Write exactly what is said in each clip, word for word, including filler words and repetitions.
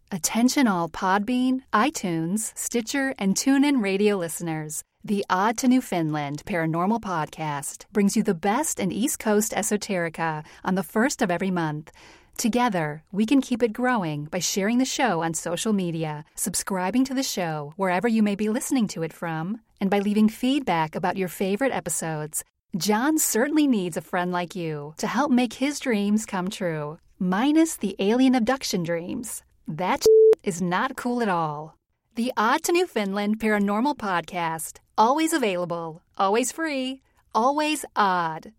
Attention all Podbean, iTunes, Stitcher, and TuneIn radio listeners. The Odd to Newfoundland Paranormal Podcast brings you the best in East Coast esoterica on the first of every month. Together, we can keep it growing by sharing the show on social media, subscribing to the show wherever you may be listening to it from, and by leaving feedback about your favorite episodes. John certainly needs a friend like you to help make his dreams come true, minus the alien abduction dreams. That is not cool at all. The Odd to Newfoundland Paranormal Podcast. Always available, always free, always odd.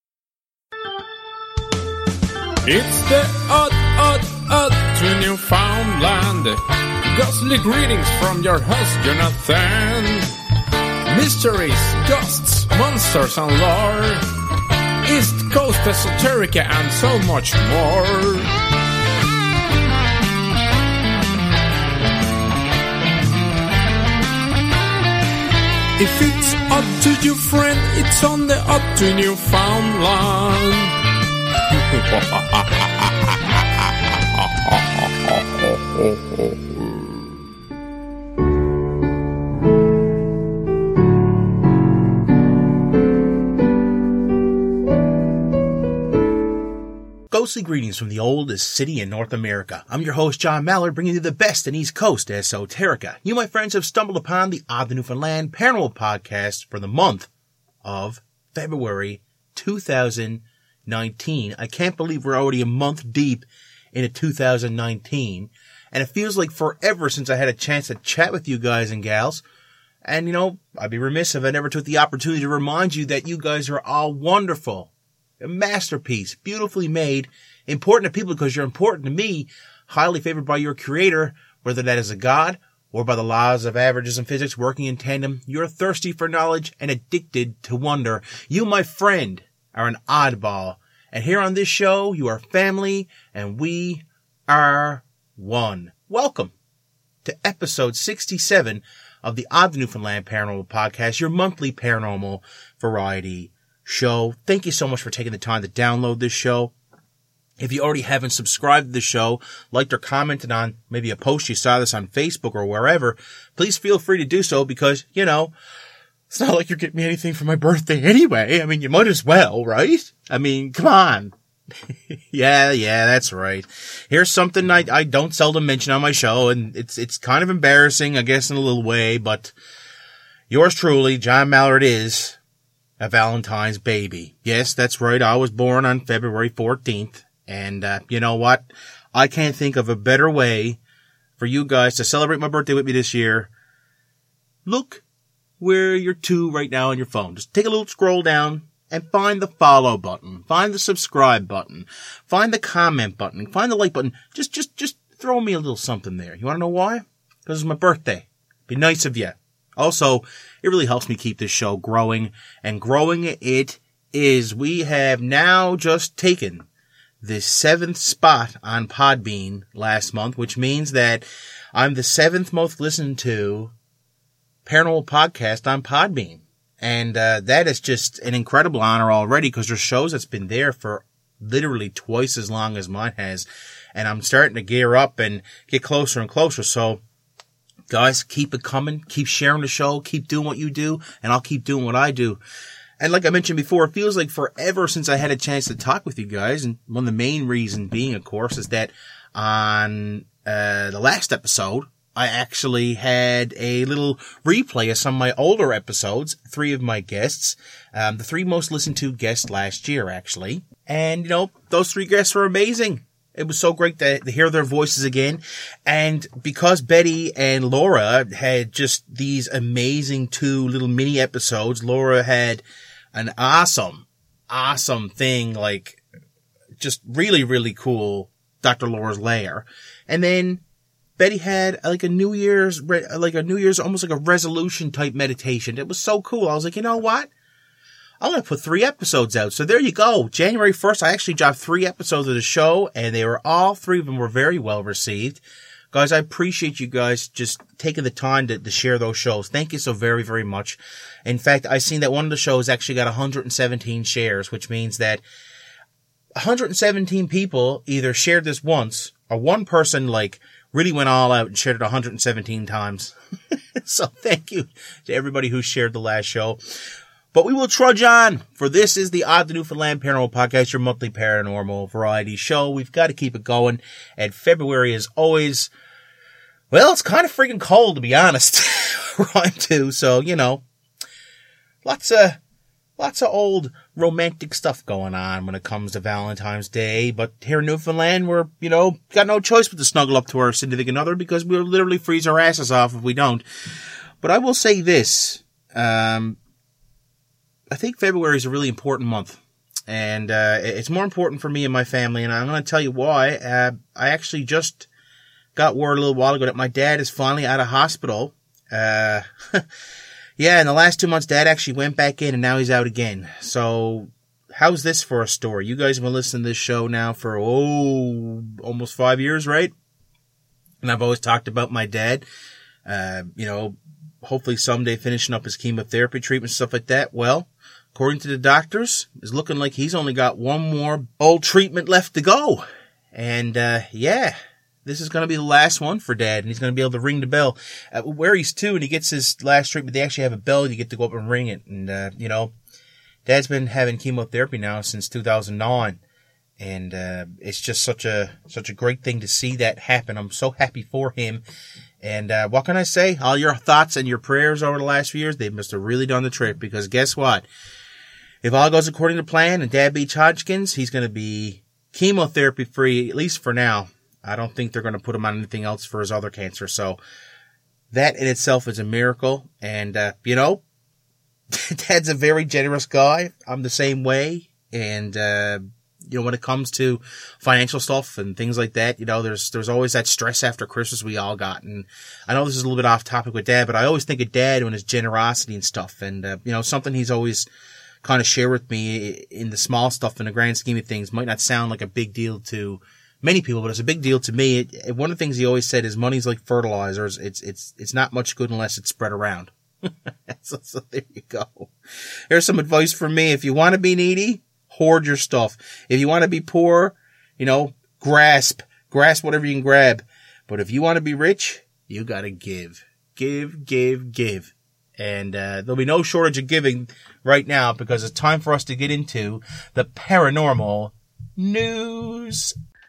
It's the Odd, Odd, Odd to Newfoundland. Ghostly greetings from your host, Jonathan. Mysteries, ghosts, monsters and lore. East Coast esoterica and so much more. If it's odd to your friend, it's on the Odd to Newfoundland. Ghostly greetings from the oldest city in North America. I'm your host, John Mallard, bringing you the best in East Coast esoterica. You, my friends, have stumbled upon the Odd to Newfoundland Paranormal Podcast for the month of February two thousand nineteen. I can't believe we're already a month deep into two thousand nineteen, and it feels like forever since I had a chance to chat with you guys and gals. And, you know, I'd be remiss if I never took the opportunity to remind you that you guys are all wonderful. A masterpiece, beautifully made, important to people because you're important to me, highly favored by your creator, whether that is a god or by the laws of averages and physics working in tandem. You're thirsty for knowledge and addicted to wonder. You, my friend, are an oddball. And here on this show, you are family and we are one. Welcome to episode sixty-seven of the Odd to Newfoundland Paranormal Podcast, your monthly paranormal variety show. Thank you so much for taking the time to download this show. If you already haven't subscribed to the show, liked or commented on maybe a post you saw this on Facebook or wherever, please feel free to do so because, you know, it's not like you're getting me anything for my birthday anyway. I mean, you might as well, right? I mean, come on. yeah, yeah, that's right. Here's something I, I don't seldom mention on my show, and it's, it's kind of embarrassing, I guess, in a little way, but yours truly, John Mallard, is a Valentine's baby. Yes, that's right. I was born on February fourteenth. And, uh, you know what? I can't think of a better way for you guys to celebrate my birthday with me this year. Look where you're to right now on your phone. Just take a little scroll down and find the follow button. Find the subscribe button. Find the comment button. Find the like button. Just, just, just throw me a little something there. You want to know why? Because it's my birthday. Be nice of you. Also, it really helps me keep this show growing, and growing it is. We have now just taken the seventh spot on Podbean last month, which means that I'm the seventh most listened to paranormal podcast on Podbean. And uh, that is just an incredible honor already because there's shows that's been there for literally twice as long as mine has. And I'm starting to gear up and get closer and closer. So, guys, keep it coming. Keep sharing the show. Keep doing what you do. And I'll keep doing what I do. And like I mentioned before, it feels like forever since I had a chance to talk with you guys. And one of the main reasons being, of course, is that on uh the last episode, I actually had a little replay of some of my older episodes, three of my guests, um the three most listened to guests last year, actually. And, you know, those three guests were amazing. It was so great to, to hear their voices again. And because Betty and Laura had just these amazing two little mini episodes, Laura had an awesome, awesome thing, like just really, really cool Doctor Laura's Lair. And then Betty had like a New Year's, like a New Year's, almost like a resolution type meditation. It was so cool. I was like, you know what? I'm going to put three episodes out. So there you go. January first, I actually dropped three episodes of the show, and they were all three of them were very well received. Guys, I appreciate you guys just taking the time to, to share those shows. Thank you so very, very much. In fact, I've seen that one of the shows actually got one hundred seventeen shares, which means that one hundred seventeen people either shared this once, or one person like really went all out and shared it one hundred seventeen times. So thank you to everybody who shared the last show. But we will trudge on, for this is the Odd to Newfoundland Paranormal Podcast, your monthly paranormal variety show. We've got to keep it going. And February is always, well, it's kind of freaking cold, to be honest. Rhyme too, so, you know, lots of, lots of old romantic stuff going on when it comes to Valentine's Day. But here in Newfoundland, we're, you know, got no choice but to snuggle up to our significant other because we'll literally freeze our asses off if we don't. But I will say this, um, I think February is a really important month, and uh, it's more important for me and my family, and I'm going to tell you why. Uh, I actually just got word a little while ago that my dad is finally out of hospital. Uh, yeah, in the last two months, Dad actually went back in, and now he's out again. So how's this for a story? You guys have been listening to this show now for, oh, almost five years, right? And I've always talked about my dad, uh, you know, hopefully someday finishing up his chemotherapy treatment, stuff like that. Well, according to the doctors, it's looking like he's only got one more old treatment left to go. And, uh, yeah, this is going to be the last one for Dad, and he's going to be able to ring the bell. Uh, where he's two and he gets his last treatment, they actually have a bell, you get to go up and ring it. And, uh, you know, Dad's been having chemotherapy now since two thousand nine. And, uh, it's just such a, such a great thing to see that happen. I'm so happy for him. And, uh, what can I say? All your thoughts and your prayers over the last few years, they must have really done the trick, because guess what? If all goes according to plan and Dad beats Hodgkin's, he's going to be chemotherapy free, at least for now. I don't think they're going to put him on anything else for his other cancer. So that in itself is a miracle. And, uh, you know, Dad's a very generous guy. I'm the same way. And, uh, you know, when it comes to financial stuff and things like that, you know, there's, there's always that stress after Christmas we all got. And I know this is a little bit off topic with Dad, but I always think of Dad and his generosity and stuff. And, uh, you know, something he's always kind of shared with me in the small stuff in the grand scheme of things might not sound like a big deal to many people, but it's a big deal to me. It, it, one of the things he always said is money's like fertilizers. It's, it's, it's not much good unless it's spread around. so, so there you go. Here's some advice from me. If you want to be needy, hoard your stuff. If you want to be poor, you know, grasp, grasp whatever you can grab. But if you want to be rich, you got to give, give, give, give. And, uh, there'll be no shortage of giving right now, because it's time for us to get into the paranormal news.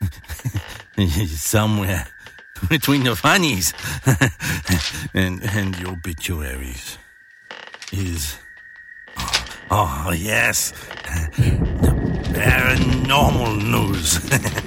Somewhere between the funnies and, and the obituaries is, oh, oh yes, the paranormal news.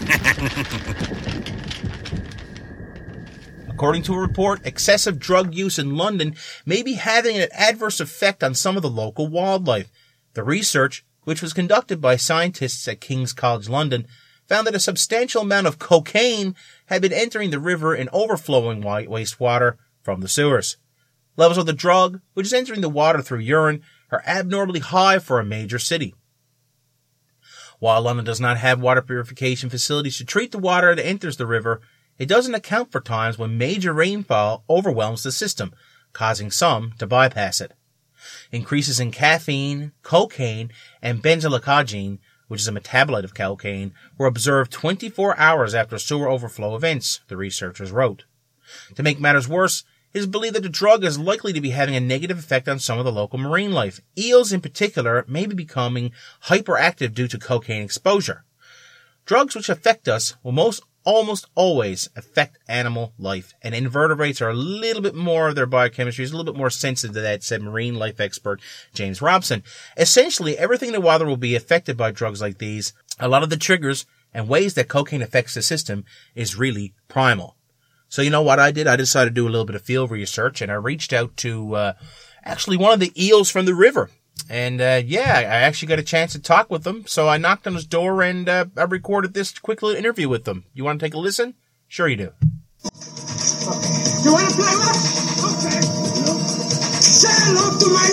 According to a report, excessive drug use in London may be having an adverse effect on some of the local wildlife. The research, which was conducted by scientists at King's College London, found that a substantial amount of cocaine had been entering the river and overflowing wastewater from the sewers. Levels of the drug, which is entering the water through urine, are abnormally high for a major city. While London does not have water purification facilities to treat the water that enters the river, it doesn't account for times when major rainfall overwhelms the system, causing some to bypass it. Increases in caffeine, cocaine, and benzalkazine, which is a metabolite of cocaine, were observed twenty-four hours after sewer overflow events, the researchers wrote. To make matters worse, it is believed that the drug is likely to be having a negative effect on some of the local marine life. Eels in particular may be becoming hyperactive due to cocaine exposure. Drugs which affect us will most almost always affect animal life, and invertebrates are a little bit more, their biochemistry is a little bit more sensitive to that, said marine life expert James Robson. Essentially, everything in the water will be affected by drugs like these. A lot of the triggers and ways that cocaine affects the system is really primal. So you know what I did? I decided to do a little bit of field research, and I reached out to uh, actually one of the eels from the river. And, uh, yeah, I actually got a chance to talk with them. So I knocked on his door and, uh, I recorded this quick little interview with them. You want to take a listen? Sure you do. Okay. You want to play what? Okay. Say hello to my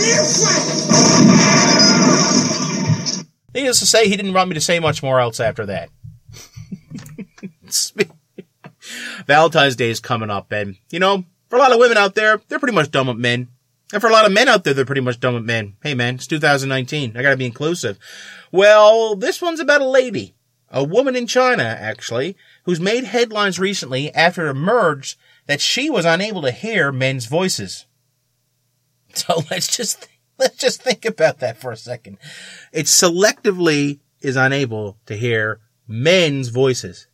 little friend. Needless to say, he didn't want me to say much more else after that. Valentine's Day is coming up, and, you know, for a lot of women out there, they're pretty much done with men. And for a lot of men out there, they're pretty much done with men. Hey, man, it's two thousand nineteen. I gotta be inclusive. Well, this one's about a lady. A woman in China, actually, who's made headlines recently after it emerged that she was unable to hear men's voices. So let's just let's just think about that for a second. It selectively is unable to hear men's voices.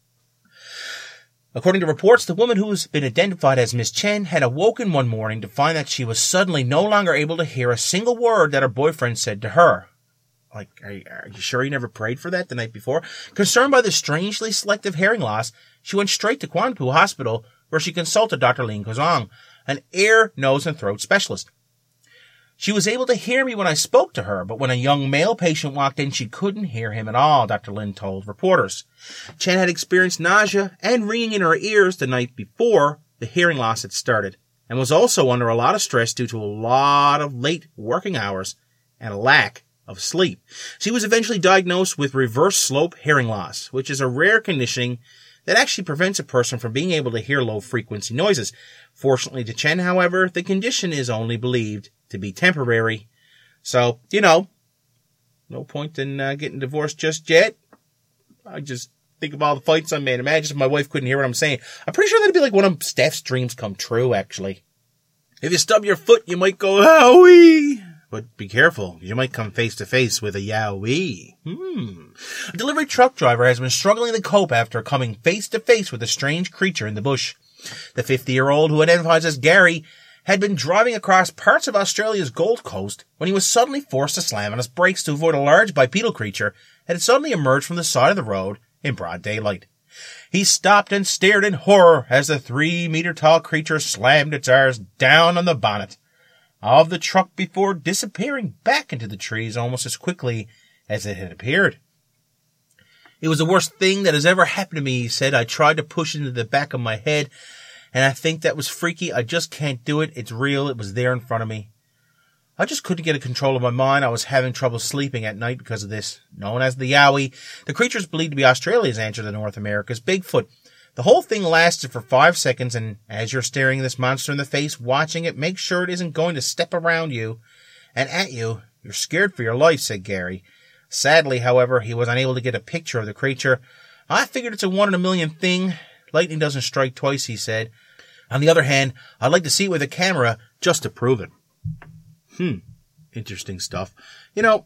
According to reports, the woman who's been identified as Miss Chen had awoken one morning to find that she was suddenly no longer able to hear a single word that her boyfriend said to her. Like, are you, are you sure you never prayed for that the night before? Concerned by the strangely selective hearing loss, she went straight to Quanpu Hospital, where she consulted Doctor Lin Kozong, an ear, nose, and throat specialist. She was able to hear me when I spoke to her, but when a young male patient walked in, she couldn't hear him at all, Doctor Lin told reporters. Chen had experienced nausea and ringing in her ears the night before the hearing loss had started, and was also under a lot of stress due to a lot of late working hours and a lack of sleep. She was eventually diagnosed with reverse slope hearing loss, which is a rare condition that actually prevents a person from being able to hear low-frequency noises. Fortunately to Chen, however, the condition is only believed to be temporary. So, you know, no point in uh, getting divorced just yet. I just think of all the fights I made. Imagine if my wife couldn't hear what I'm saying. I'm pretty sure that'd be like one of Steph's dreams come true, actually. If you stub your foot, you might go, "Howie!" But be careful, you might come face to face with a Yowie. Hmm. A delivery truck driver has been struggling to cope after coming face to face with a strange creature in the bush. The fifty-year-old, who identifies as Gary, had been driving across parts of Australia's Gold Coast when he was suddenly forced to slam on his brakes to avoid a large bipedal creature that had suddenly emerged from the side of the road in broad daylight. He stopped and stared in horror as the three-meter-tall creature slammed its R's down on the bonnet of the truck before disappearing back into the trees almost as quickly as it had appeared. "It was the worst thing that has ever happened to me," he said. "I tried to push it into the back of my head, and I think that was freaky. I just can't do it. It's real. It was there in front of me. I just couldn't get a control of my mind. I was having trouble sleeping at night because of this." Known as the Yowie, the creature is believed to be Australia's answer to North America's Bigfoot. The whole thing lasted for five seconds, and as you're staring this monster in the face, watching it, make sure it isn't going to step around you and at you. "You're scared for your life," said Gary. Sadly, however, he was unable to get a picture of the creature. "I figured it's a one in a million thing. Lightning doesn't strike twice," he said. "On the other hand, I'd like to see it with a camera just to prove it." Hmm. Interesting stuff. You know,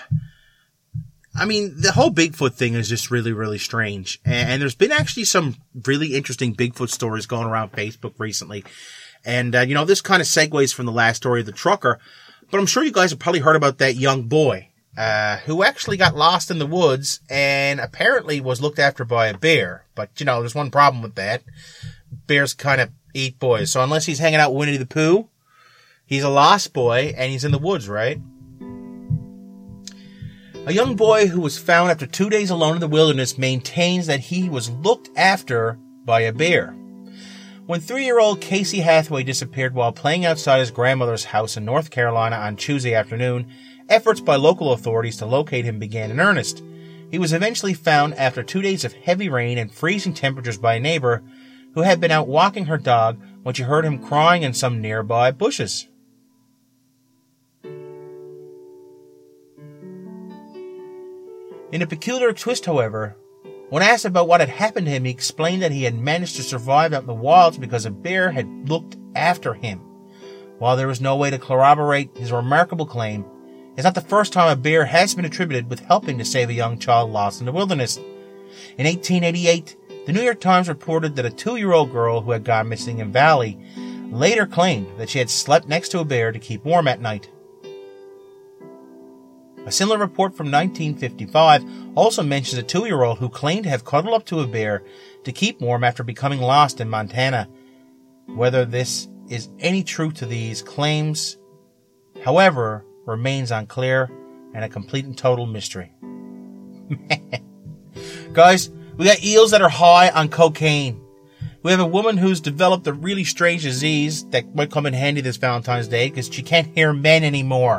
I mean, the whole Bigfoot thing is just really, really strange. And there's been actually some really interesting Bigfoot stories going around Facebook recently. And, uh, you know, this kind of segues from the last story of the trucker. But I'm sure you guys have probably heard about that young boy, uh, who actually got lost in the woods and apparently was looked after by a bear. But, you know, there's one problem with that. Bears kind of eat boys. So unless he's hanging out with Winnie the Pooh, he's a lost boy and he's in the woods, right? A young boy who was found after two days alone in the wilderness maintains that he was looked after by a bear. When three-year-old Casey Hathaway disappeared while playing outside his grandmother's house in North Carolina on Tuesday afternoon, efforts by local authorities to locate him began in earnest. He was eventually found after two days of heavy rain and freezing temperatures by a neighbor who had been out walking her dog when she heard him crying in some nearby bushes. In a peculiar twist, however, when asked about what had happened to him, he explained that he had managed to survive out in the wilds because a bear had looked after him. While there was no way to corroborate his remarkable claim, it's not the first time a bear has been attributed with helping to save a young child lost in the wilderness. In eighteen eighty-eight, the New York Times reported that a two-year-old girl who had gone missing in Valley later claimed that she had slept next to a bear to keep warm at night. A similar report from nineteen fifty-five also mentions a two-year-old who claimed to have cuddled up to a bear to keep warm after becoming lost in Montana. Whether this is any truth to these claims, however, remains unclear and a complete and total mystery. Guys, we got eels that are high on cocaine. We have a woman who's developed a really strange disease that might come in handy this Valentine's Day because she can't hear men anymore.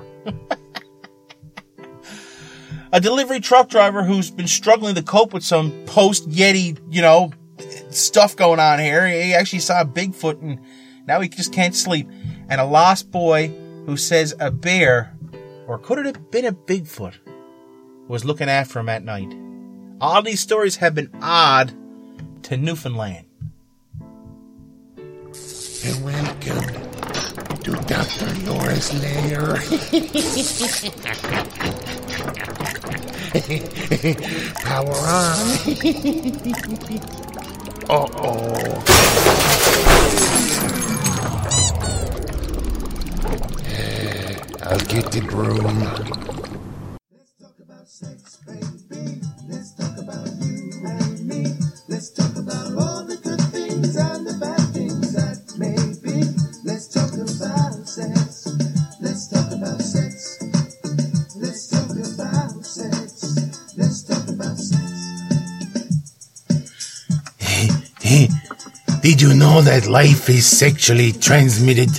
A delivery truck driver who's been struggling to cope with some post-Yeti, you know, stuff going on here. He actually saw a Bigfoot and now he just can't sleep. And a lost boy who says a bear, or could it have been a Bigfoot, was looking after him at night. All these stories have been odd to Newfoundland. And welcome to Doctor Laura's lair. Power on. Uh-oh. I'll get the broom. Let's talk about sex, baby. Let's talk about you and me. Let's talk about all the good things and the bad things that may be. Let's talk about sex. Let's talk about sex. Let's talk about sex. Let's talk about sex. Did you know that life is sexually transmitted?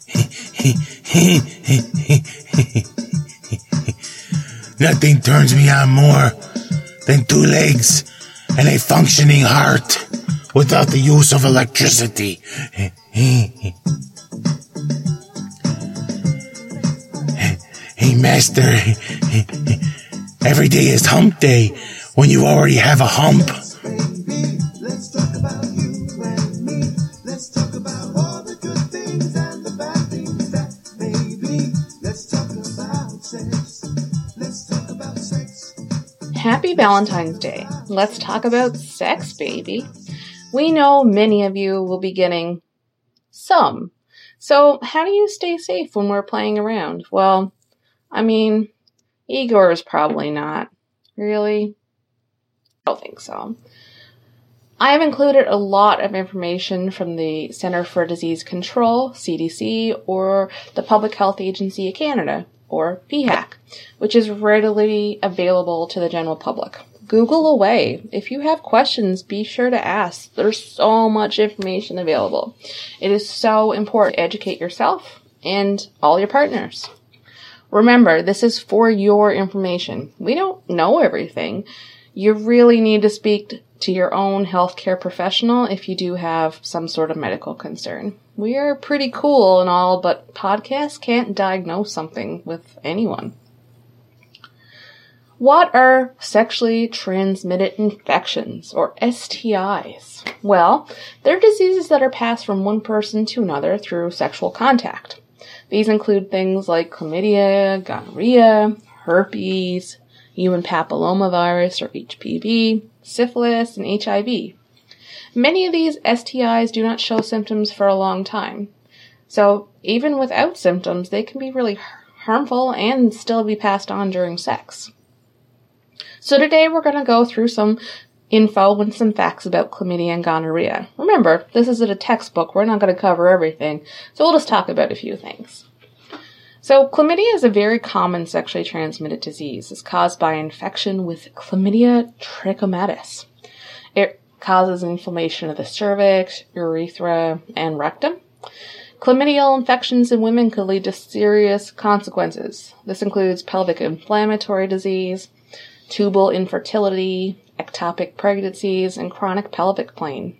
Nothing turns me on more than two legs and a functioning heart without the use of electricity. Hey, master, every day is hump day when you already have a hump. Baby, let's talk about you and me. Let's talk about all the good things and the bad things that may be. Let's talk about sex. Let's talk about sex. Happy Valentine's Day. Let's talk about sex, baby. We know many of you will be getting some. So how do you stay safe when we're playing around? Well, I mean, Igor is probably not. Really? I don't think so. I have included a lot of information from the Centre for Disease Control, C D C, or the Public Health Agency of Canada, or P HAC, which is readily available to the general public. Google away. If you have questions, be sure to ask. There's so much information available. It is so important to educate yourself and all your partners. Remember, this is for your information. We don't know everything. You really need to speak to your own healthcare professional if you do have some sort of medical concern. We are pretty cool and all, but podcasts can't diagnose something with anyone. What are sexually transmitted infections, or S T Is? Well, they're diseases that are passed from one person to another through sexual contact. These include things like chlamydia, gonorrhea, herpes, human papillomavirus or H P V, syphilis, and H I V. Many of these S T Is do not show symptoms for a long time. So even without symptoms, they can be really harmful and still be passed on during sex. So today we're going to go through some info and some facts about chlamydia and gonorrhea. Remember, this isn't a textbook. We're not going to cover everything. So we'll just talk about a few things. So chlamydia is a very common sexually transmitted disease. It's caused by infection with Chlamydia trachomatis. It causes inflammation of the cervix, urethra, and rectum. Chlamydial infections in women could lead to serious consequences. This includes pelvic inflammatory disease, tubal infertility, ectopic pregnancies, and chronic pelvic pain.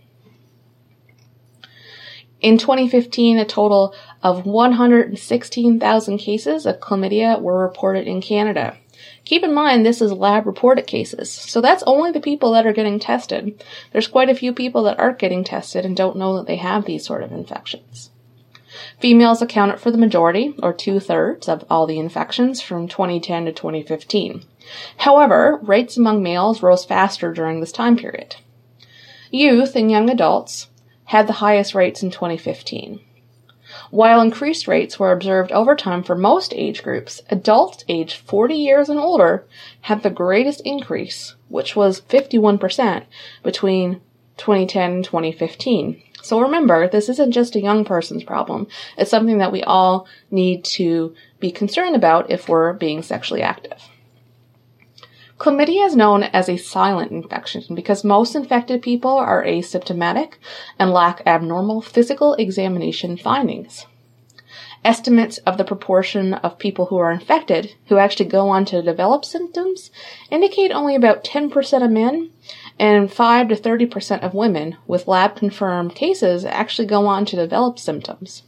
In twenty fifteen, a total of one hundred sixteen thousand cases of chlamydia were reported in Canada. Keep in mind, this is lab-reported cases, so that's only the people that are getting tested. There's quite a few people that aren't getting tested and don't know that they have these sort of infections. Females accounted for the majority, or two-thirds, of all the infections from twenty ten to twenty fifteen. However, rates among males rose faster during this time period. Youth and young adults had the highest rates in twenty fifteen. While increased rates were observed over time for most age groups, adults aged forty years and older had the greatest increase, which was fifty-one percent between twenty ten and twenty fifteen. So remember, this isn't just a young person's problem. It's something that we all need to be concerned about if we're being sexually active. Chlamydia is known as a silent infection because most infected people are asymptomatic and lack abnormal physical examination findings. Estimates of the proportion of people who are infected who actually go on to develop symptoms indicate only about ten percent of men and five to thirty percent of women with lab-confirmed cases actually go on to develop symptoms.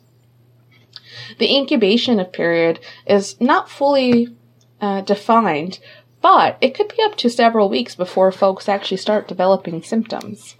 The incubation period is not fully uh, defined, but it could be up to several weeks before folks actually start developing symptoms.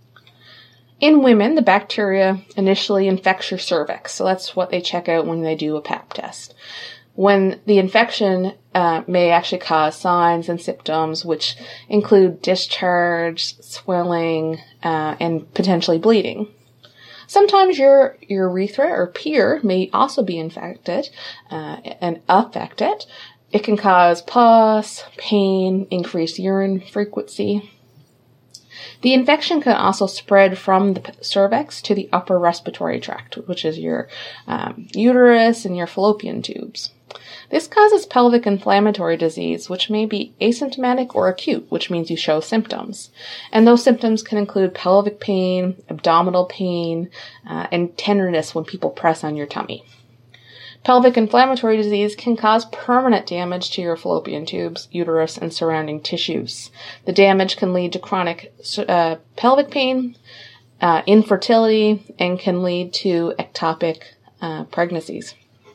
In women, the bacteria initially infects your cervix, so that's what they check out when they do a pap test. When the infection uh, may actually cause signs and symptoms, which include discharge, swelling, uh, and potentially bleeding. Sometimes your urethra or pier may also be infected uh, and affected. It can cause pus, pain, increased urine frequency. The infection can also spread from the cervix to the upper respiratory tract, which is your um, uterus and your fallopian tubes. This causes pelvic inflammatory disease, which may be asymptomatic or acute, which means you show symptoms. And those symptoms can include pelvic pain, abdominal pain, uh, and tenderness when people press on your tummy. Pelvic inflammatory disease can cause permanent damage to your fallopian tubes, uterus, and surrounding tissues. The damage can lead to chronic uh, pelvic pain, uh, infertility, and can lead to ectopic uh, pregnancies.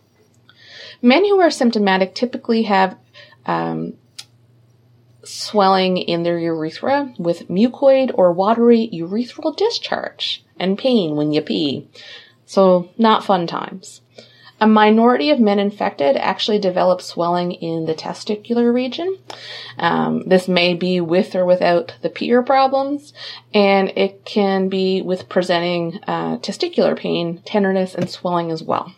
Men who are symptomatic typically have um, swelling in their urethra with mucoid or watery urethral discharge and pain when you pee. So, not fun times. A minority of men infected actually develop swelling in the testicular region. Um, this may be with or without the pier problems, and it can be with presenting uh, testicular pain, tenderness, and swelling as well.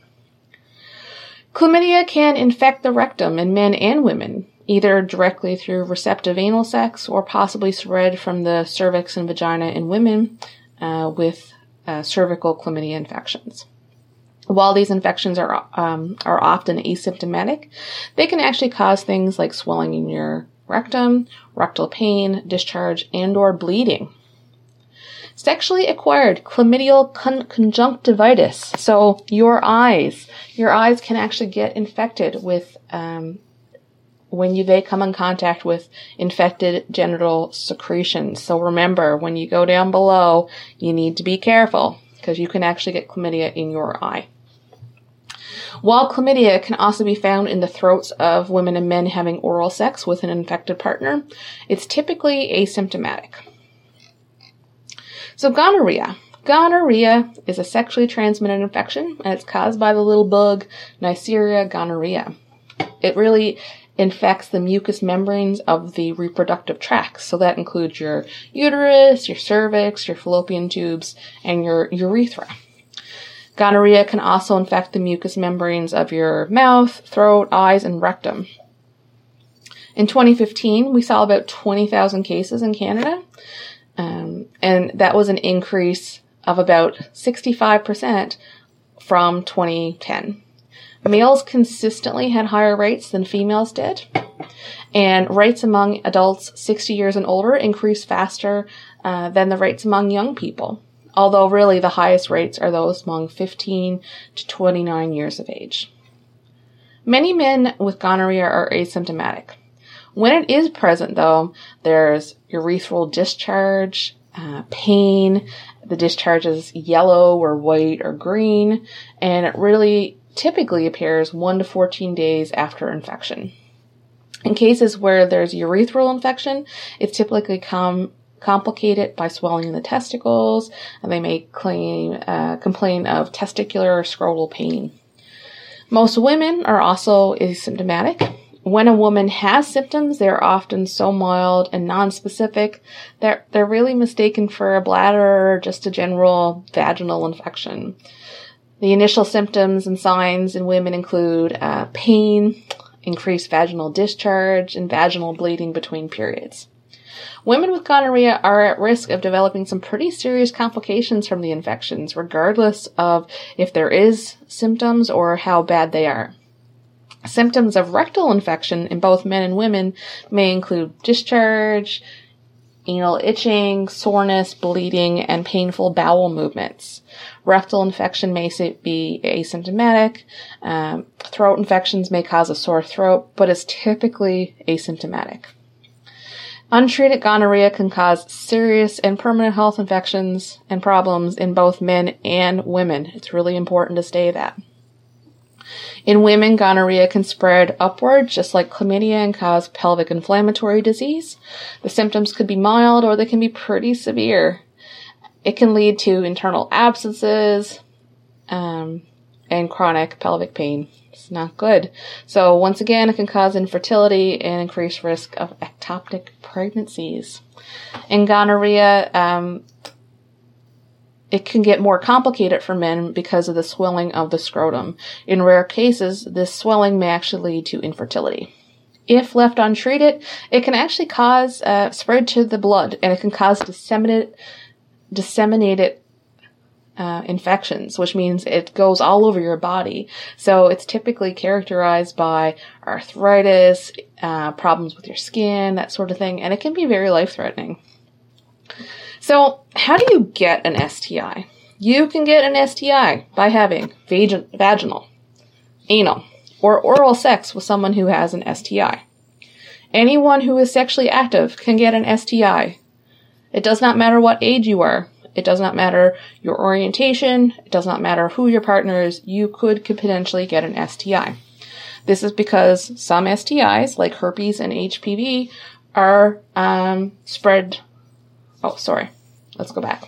Chlamydia can infect the rectum in men and women, either directly through receptive anal sex or possibly spread from the cervix and vagina in women uh, with uh, cervical chlamydia infections. While these infections are um, are often asymptomatic, they can actually cause things like swelling in your rectum, rectal pain, discharge, and or bleeding. Sexually acquired chlamydial con- conjunctivitis. So your eyes, your eyes can actually get infected with um, when you they come in contact with infected genital secretions. So remember, when you go down below, you need to be careful because you can actually get chlamydia in your eye. While chlamydia can also be found in the throats of women and men having oral sex with an infected partner, it's typically asymptomatic. So gonorrhea. Gonorrhea is a sexually transmitted infection, and it's caused by the little bug Neisseria gonorrhea. It really infects the mucous membranes of the reproductive tract, so that includes your uterus, your cervix, your fallopian tubes, and your urethra. Gonorrhea can also infect the mucous membranes of your mouth, throat, eyes, and rectum. In twenty fifteen, we saw about twenty thousand cases in Canada, um, and that was an increase of about sixty-five percent from twenty ten. Males consistently had higher rates than females did, and rates among adults sixty years and older increased faster uh, than the rates among young people. Although really the highest rates are those among fifteen to twenty-nine years of age. Many men with gonorrhea are asymptomatic. When it is present, though, there's urethral discharge, uh, pain, the discharge is yellow or white or green, and it really typically appears one to fourteen days after infection. In cases where there's urethral infection, it's typically come complicated by swelling in the testicles, and they may claim, uh, complain of testicular or scrotal pain. Most women are also asymptomatic. When a woman has symptoms, they're often so mild and nonspecific that they're really mistaken for a bladder or just a general vaginal infection. The initial symptoms and signs in women include uh, pain, increased vaginal discharge, and vaginal bleeding between periods. Women with gonorrhea are at risk of developing some pretty serious complications from the infections, regardless of if there is symptoms or how bad they are. Symptoms of rectal infection in both men and women may include discharge, anal itching, soreness, bleeding, and painful bowel movements. Rectal infection may be asymptomatic. Um, throat infections may cause a sore throat, but is typically asymptomatic. Untreated gonorrhea can cause serious and permanent health infections and problems in both men and women. It's really important to say that. In women, gonorrhea can spread upward, just like chlamydia, and cause pelvic inflammatory disease. The symptoms could be mild or they can be pretty severe. It can lead to internal abscesses um, and chronic pelvic pain. It's not good. So once again, it can cause infertility and increased risk of ectopic pregnancies. In gonorrhea, um, it can get more complicated for men because of the swelling of the scrotum. In rare cases, this swelling may actually lead to infertility. If left untreated, it can actually cause uh, spread to the blood, and it can cause disseminated, disseminated uh, infections, which means it goes all over your body. So it's typically characterized by arthritis, uh, problems with your skin, that sort of thing, and it can be very life-threatening. So, how do you get an S T I? You can get an S T I by having vag- vaginal, anal, or oral sex with someone who has an S T I. Anyone who is sexually active can get an S T I. It does not matter what age you are. It does not matter your orientation. It does not matter who your partner is. You could, could potentially get an S T I. This is because some S T Is, like herpes and H P V, are um, spread... Oh, sorry. Let's go back.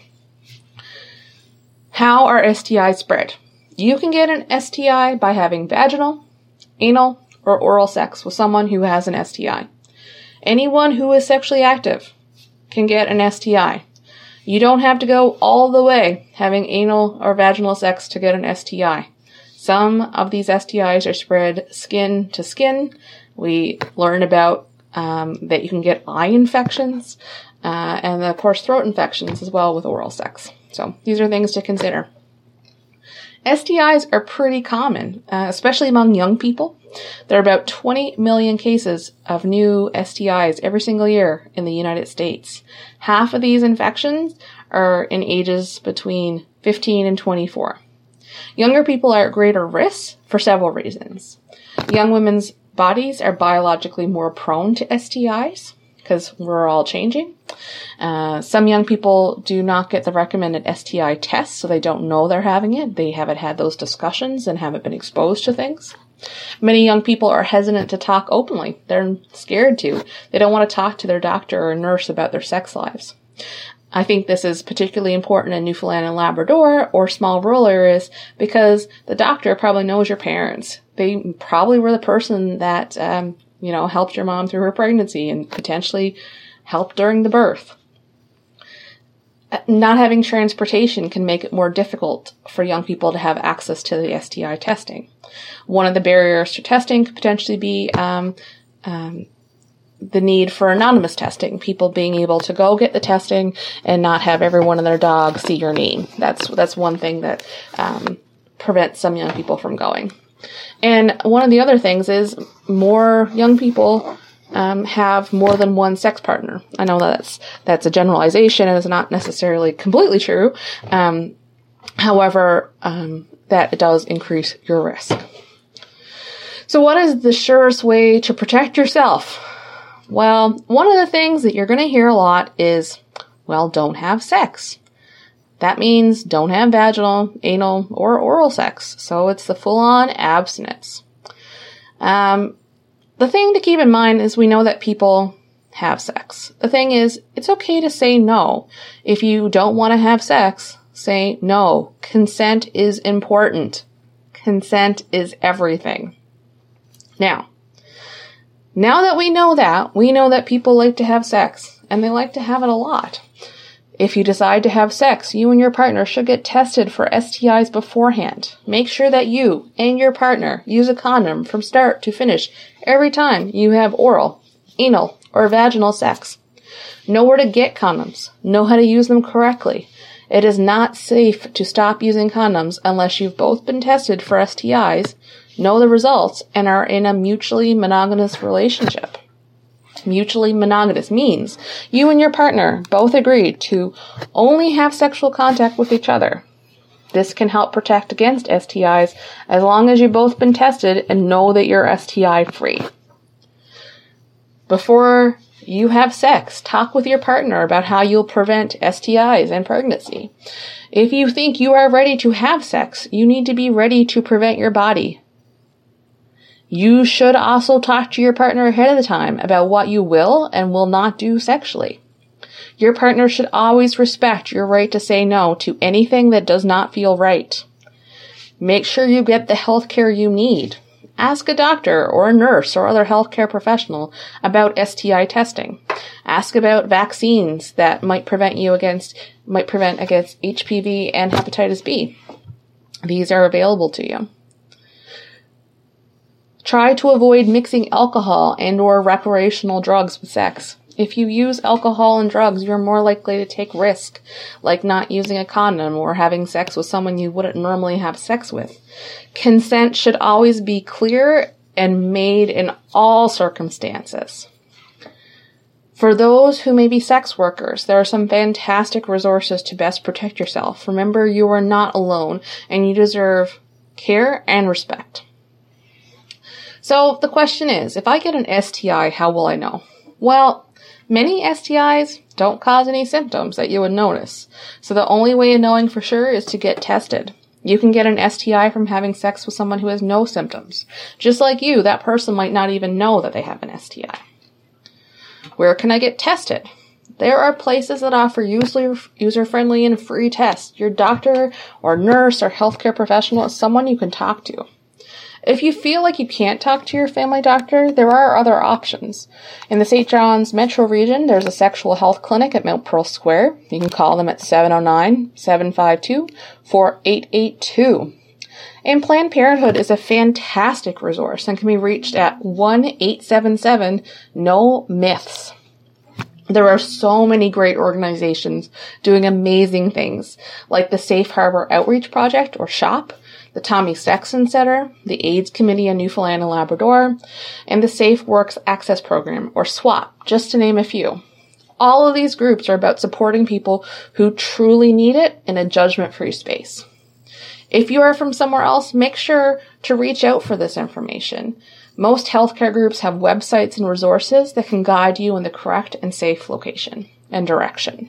How are S T Is spread? You can get an S T I by having vaginal, anal, or oral sex with someone who has an S T I. Anyone who is sexually active can get an S T I. You don't have to go all the way having anal or vaginal sex to get an S T I. Some of these S T Is are spread skin to skin. We learn about um, that you can get eye infections. Uh, and of course throat infections as well with oral sex. So these are things to consider. S T Is are pretty common, uh, especially among young people. There are about twenty million cases of new S T Is every single year in the United States. Half of these infections are in ages between fifteen and twenty-four. Younger people are at greater risk for several reasons. Young women's bodies are biologically more prone to S T Is, because we're all changing. Uh, some young people do not get the recommended S T I test, so they don't know they're having it. They haven't had those discussions and haven't been exposed to things. Many young people are hesitant to talk openly. They're scared to. They don't want to talk to their doctor or nurse about their sex lives. I think this is particularly important in Newfoundland and Labrador or small rural areas because the doctor probably knows your parents. They probably were the person that um, you know, helped your mom through her pregnancy and potentially helped during the birth. Not having transportation can make it more difficult for young people to have access to the S T I testing. One of the barriers to testing could potentially be um, um, the need for anonymous testing, people being able to go get the testing and not have every one of their dogs see your name. That's, that's one thing that um, prevents some young people from going. And one of the other things is more young people um, have more than one sex partner. I know that's that's a generalization and is not necessarily completely true. Um, however, um, that does increase your risk. So what is the surest way to protect yourself? Well, one of the things that you're going to hear a lot is, well, don't have sex. That means don't have vaginal, anal, or oral sex. So it's the full-on abstinence. Um, the thing to keep in mind is we know that people have sex. The thing is, it's okay to say no. If you don't want to have sex, say no. Consent is important. Consent is everything. Now, now that we know that, we know that people like to have sex, and they like to have it a lot. If you decide to have sex, you and your partner should get tested for S T Is beforehand. Make sure that you and your partner use a condom from start to finish every time you have oral, anal, or vaginal sex. Know where to get condoms. Know how to use them correctly. It is not safe to stop using condoms unless you've both been tested for S T Is, know the results, and are in a mutually monogamous relationship. Mutually monogamous means you and your partner both agreed to only have sexual contact with each other. This can help protect against S T Is as long as you've both been tested and know that you're S T I free. Before you have sex, talk with your partner about how you'll prevent S T Is and pregnancy. If you think you are ready to have sex, you need to be ready to prevent your body You should also talk to your partner ahead of the time about what you will and will not do sexually. Your partner should always respect your right to say no to anything that does not feel right. Make sure you get the health care you need. Ask a doctor or a nurse or other healthcare professional about S T I testing. Ask about vaccines that might prevent you against, might prevent against H P V and hepatitis B. These are available to you. Try to avoid mixing alcohol and or recreational drugs with sex. If you use alcohol and drugs, you're more likely to take risk, like not using a condom or having sex with someone you wouldn't normally have sex with. Consent should always be clear and made in all circumstances. For those who may be sex workers, there are some fantastic resources to best protect yourself. Remember, you are not alone, and you deserve care and respect. So the question is, if I get an S T I, how will I know? Well, many S T Is don't cause any symptoms that you would notice, so the only way of knowing for sure is to get tested. You can get an S T I from having sex with someone who has no symptoms. Just like you, that person might not even know that they have an S T I. Where can I get tested? There are places that offer user-friendly and free tests. Your doctor or nurse or healthcare professional is someone you can talk to. If you feel like you can't talk to your family doctor, there are other options. In the Saint John's metro region, there's a sexual health clinic at Mount Pearl Square. You can call them at seven oh nine, seven five two, four eight eight two. And Planned Parenthood is a fantastic resource and can be reached at one eight seven seven, N O myths. There are so many great organizations doing amazing things, like the Safe Harbor Outreach Project, or SHOP, the Tommy Sexton Center, the AIDS Committee in Newfoundland and Labrador, and the Safe Works Access Program, or SWAP, just to name a few. All of these groups are about supporting people who truly need it in a judgment-free space. If you are from somewhere else, make sure to reach out for this information. Most healthcare groups have websites and resources that can guide you in the correct and safe location and direction.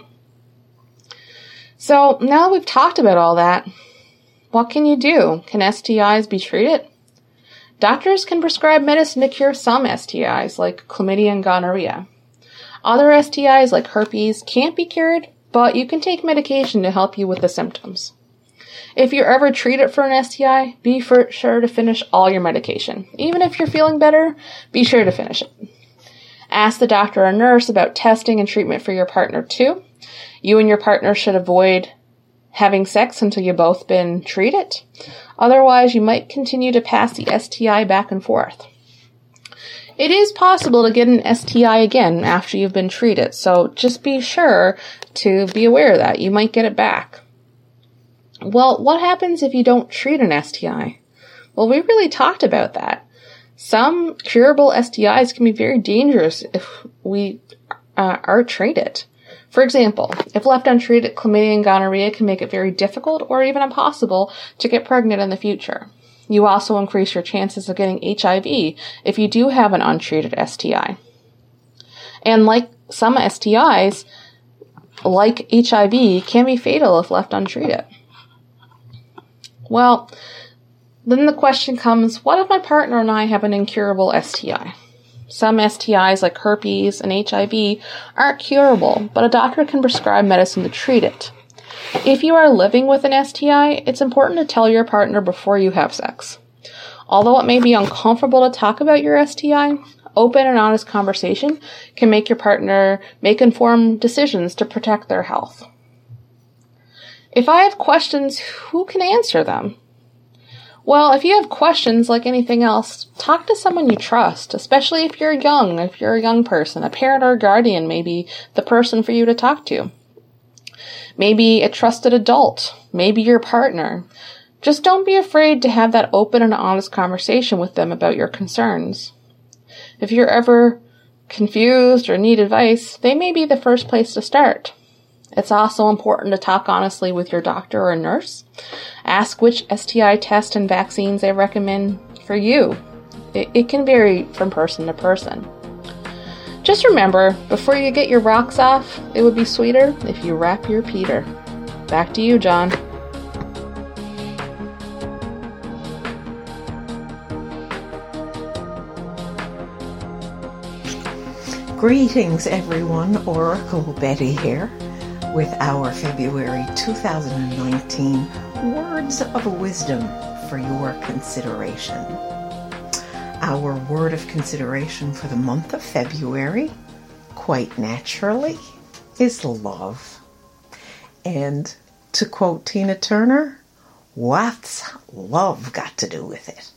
So now that we've talked about all that, what can you do? Can S T Is be treated? Doctors can prescribe medicine to cure some S T Is, like chlamydia and gonorrhea. Other S T Is, like herpes, can't be cured, but you can take medication to help you with the symptoms. If you're ever treated for an S T I, be for sure to finish all your medication. Even if you're feeling better, be sure to finish it. Ask the doctor or nurse about testing and treatment for your partner, too. You and your partner should avoid having sex until you've both been treated. Otherwise, you might continue to pass the S T I back and forth. It is possible to get an S T I again after you've been treated, so just be sure to be aware of that. You might get it back. Well, what happens if you don't treat an S T I? Well, we really talked about that. Some curable S T Is can be very dangerous if we uh, are treated. For example, if left untreated, chlamydia and gonorrhea can make it very difficult or even impossible to get pregnant in the future. You also increase your chances of getting H I V if you do have an untreated S T I. And like some S T Is, like H I V, can be fatal if left untreated. Well, then the question comes, what if my partner and I have an incurable S T I? Some S T Is, like herpes and H I V, aren't curable, but a doctor can prescribe medicine to treat it. If you are living with an S T I, it's important to tell your partner before you have sex. Although it may be uncomfortable to talk about your S T I, open and honest conversation can make your partner make informed decisions to protect their health. If I have questions, who can answer them? Well, if you have questions like anything else, talk to someone you trust, especially if you're young, if you're a young person. A parent or a guardian may be the person for you to talk to. Maybe a trusted adult, maybe your partner. Just don't be afraid to have that open and honest conversation with them about your concerns. If you're ever confused or need advice, they may be the first place to start. It's also important to talk honestly with your doctor or nurse. Ask which S T I test and vaccines they recommend for you. It, it can vary from person to person. Just remember, before you get your rocks off, it would be sweeter if you wrap your Peter. Back to you, John. Greetings everyone, Oracle Betty here with our February two thousand nineteen Words of Wisdom for your consideration. Our word of consideration for the month of February, quite naturally, is love. And to quote Tina Turner, what's love got to do with it?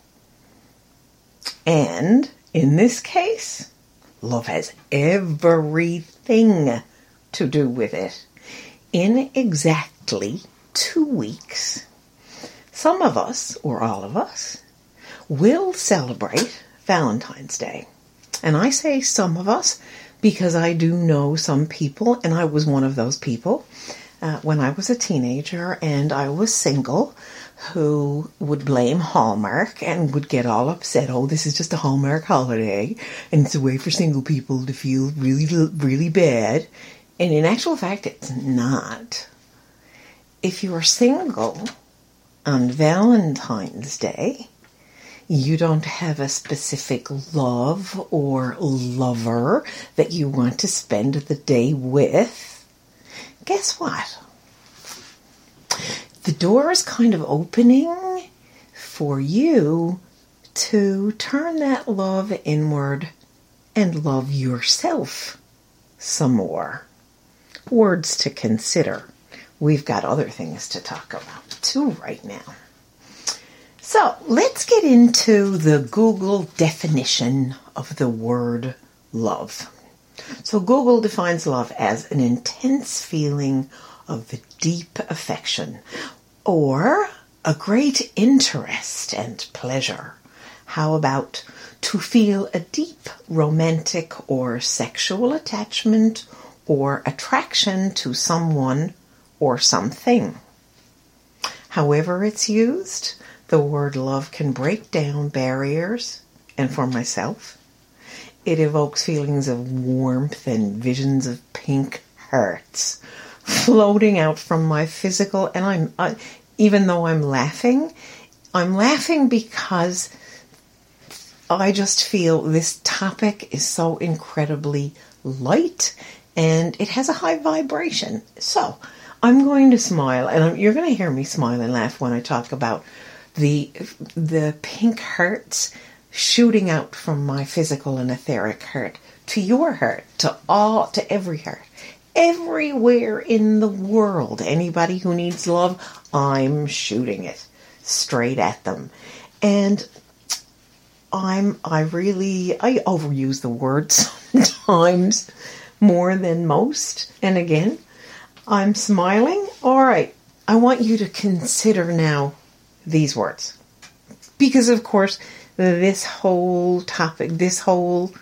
And in this case, love has everything to do with it. In exactly two weeks, some of us, or all of us, will celebrate Valentine's Day. And I say some of us because I do know some people, and I was one of those people uh, when I was a teenager and I was single, who would blame Hallmark and would get all upset. Oh, this is just a Hallmark holiday, and it's a way for single people to feel really, really bad. And in actual fact, it's not. If you're single on Valentine's Day, you don't have a specific love or lover that you want to spend the day with. Guess what? The door is kind of opening for you to turn that love inward and love yourself some more. Words to consider. We've got other things to talk about too right now. So let's get into the Google definition of the word love. So Google defines love as an intense feeling of deep affection, or a great interest and pleasure. How about to feel a deep romantic or sexual attachment or attraction to someone or something? However it's used, the word love can break down barriers, and for myself, it evokes feelings of warmth and visions of pink hearts floating out from my physical, and I'm I, even though I'm laughing, I'm laughing because I just feel this topic is so incredibly light and it has a high vibration. So I'm going to smile, and I'm, you're going to hear me smile and laugh when I talk about the the pink hearts shooting out from my physical and etheric heart to your heart, to all, to every heart. Everywhere in the world, anybody who needs love, I'm shooting it straight at them. And I'm, I really, I overuse the word sometimes more than most. And again, I'm smiling. All right, I want you to consider now these words. Because of course, this whole topic, this whole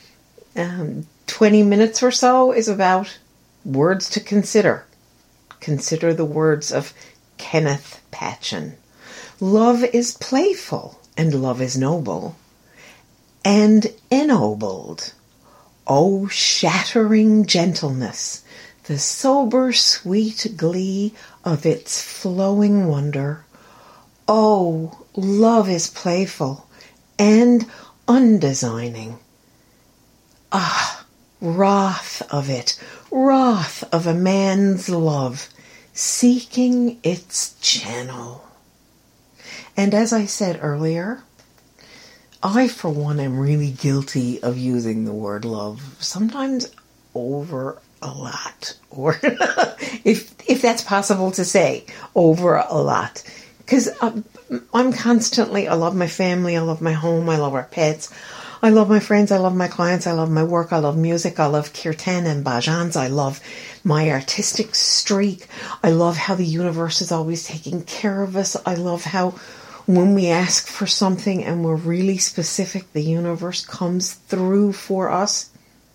um, twenty minutes or so is about words to consider. Consider the words of Kenneth Patchen. Love is playful, and love is noble, and ennobled. Oh, shattering gentleness, the sober, sweet glee of its flowing wonder. Oh, love is playful and undesigning. Ah, wrath of it, wrath of a man's love, seeking its channel. And as I said earlier, I, for one, am really guilty of using the word love, sometimes over a lot, or if if that's possible to say, over a lot. Because I'm, I'm constantly, I love my family, I love my home, I love our pets, I love my friends, I love my clients, I love my work, I love music, I love kirtan and bhajans, I love my artistic streak, I love how the universe is always taking care of us, I love how when we ask for something and we're really specific, the universe comes through for us.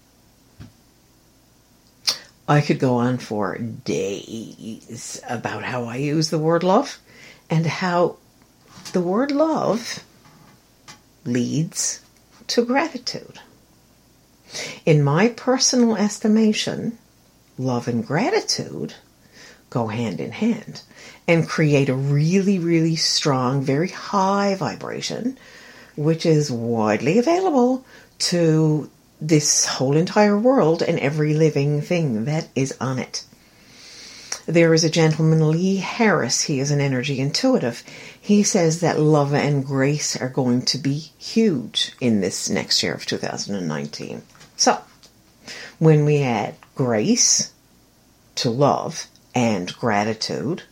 I could go on for days about how I use the word love and how the word love leads to gratitude. In my personal estimation, love and gratitude go hand in hand and create a really, really strong, very high vibration, which is widely available to this whole entire world and every living thing that is on it. There is a gentleman, Lee Harris. He is an energy intuitive. He says that love and grace are going to be huge in this next year of two thousand nineteen. So, when we add grace to love and gratitude,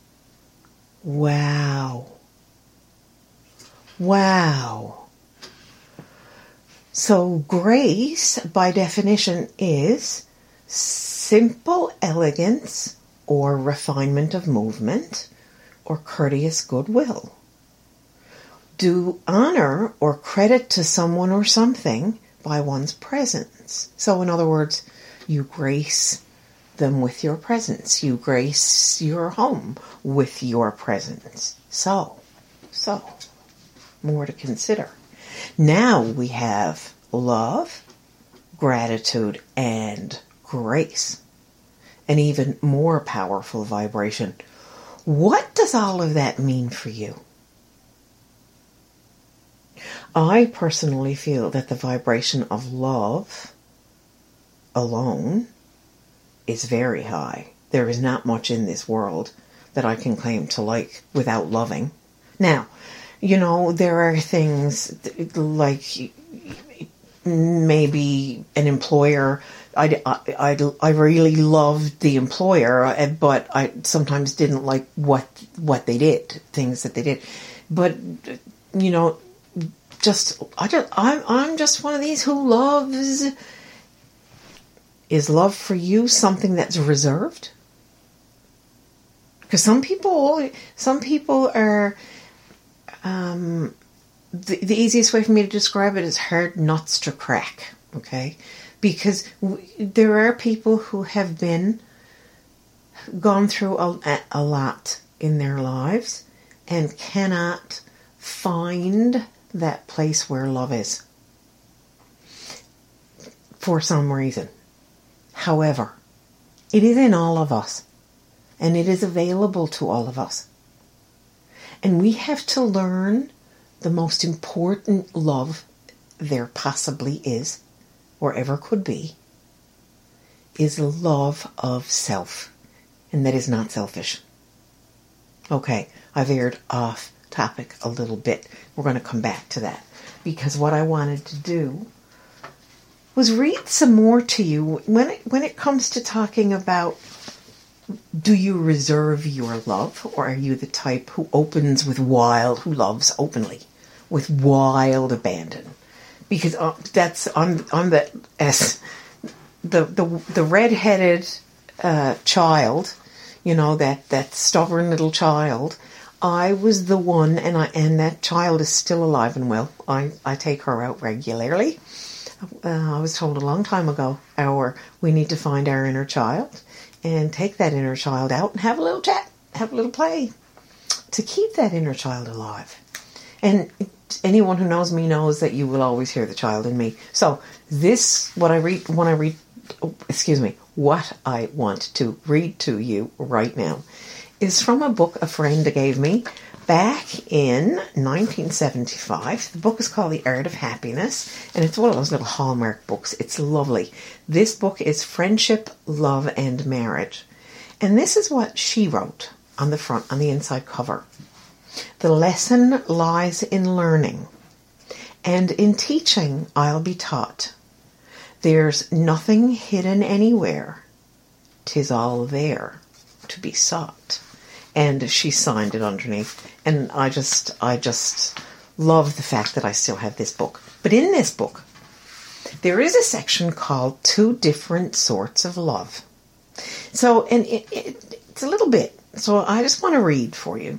wow. Wow. So grace, by definition, is simple elegance or refinement of movement or courteous goodwill. Do honor or credit to someone or something by one's presence. So in other words, you grace them with your presence. You grace your home with your presence. So, so, more to consider. Now we have love, gratitude, and grace. An even more powerful vibration. What does all of that mean for you? I personally feel that the vibration of love alone is very high. There is not much in this world that I can claim to like without loving. Now, you know, there are things like maybe an employer. I, I, I really loved the employer, but I sometimes didn't like what what they did, things that they did. But, you know, just I just I'm I'm just one of these who loves. Is love for you something that's reserved? Because some people, some people are. Um, the, the easiest way for me to describe it is hard nuts to crack. Okay, because w- there are people who have been gone through a, a lot in their lives and cannot find that place where love is for some reason. However, it is in all of us, and it is available to all of us. And we have to learn the most important love there possibly is, or ever could be, is love of self. And that is not selfish. Okay, I've veered off topic a little bit. We're going to come back to that. Because what I wanted to do was read some more to you when it, when it comes to talking about, do you reserve your love, or are you the type who opens with wild, who loves openly, with wild abandon? Because uh, that's on on the as the the the redheaded uh, child, you know, that that stubborn little child. I was the one, and I and that child is still alive and well. I I take her out regularly. Uh, I was told a long time ago, our we need to find our inner child and take that inner child out and have a little chat, have a little play to keep that inner child alive. And anyone who knows me knows that you will always hear the child in me. So this, what I read, when I read, oh, excuse me, what I want to read to you right now is from a book a friend gave me back in nineteen seventy-five. The book is called The Art of Happiness, and it's one of those little Hallmark books. It's lovely. This book is Friendship, Love, and Marriage. And this is what she wrote on the front, on the inside cover. The lesson lies in learning, and in teaching I'll be taught. There's nothing hidden anywhere. 'Tis all there to be sought. And she signed it underneath. And I just, I just love the fact that I still have this book. But in this book, there is a section called Two Different Sorts of Love. So, and it, it, it's a little bit. So I just want to read for you.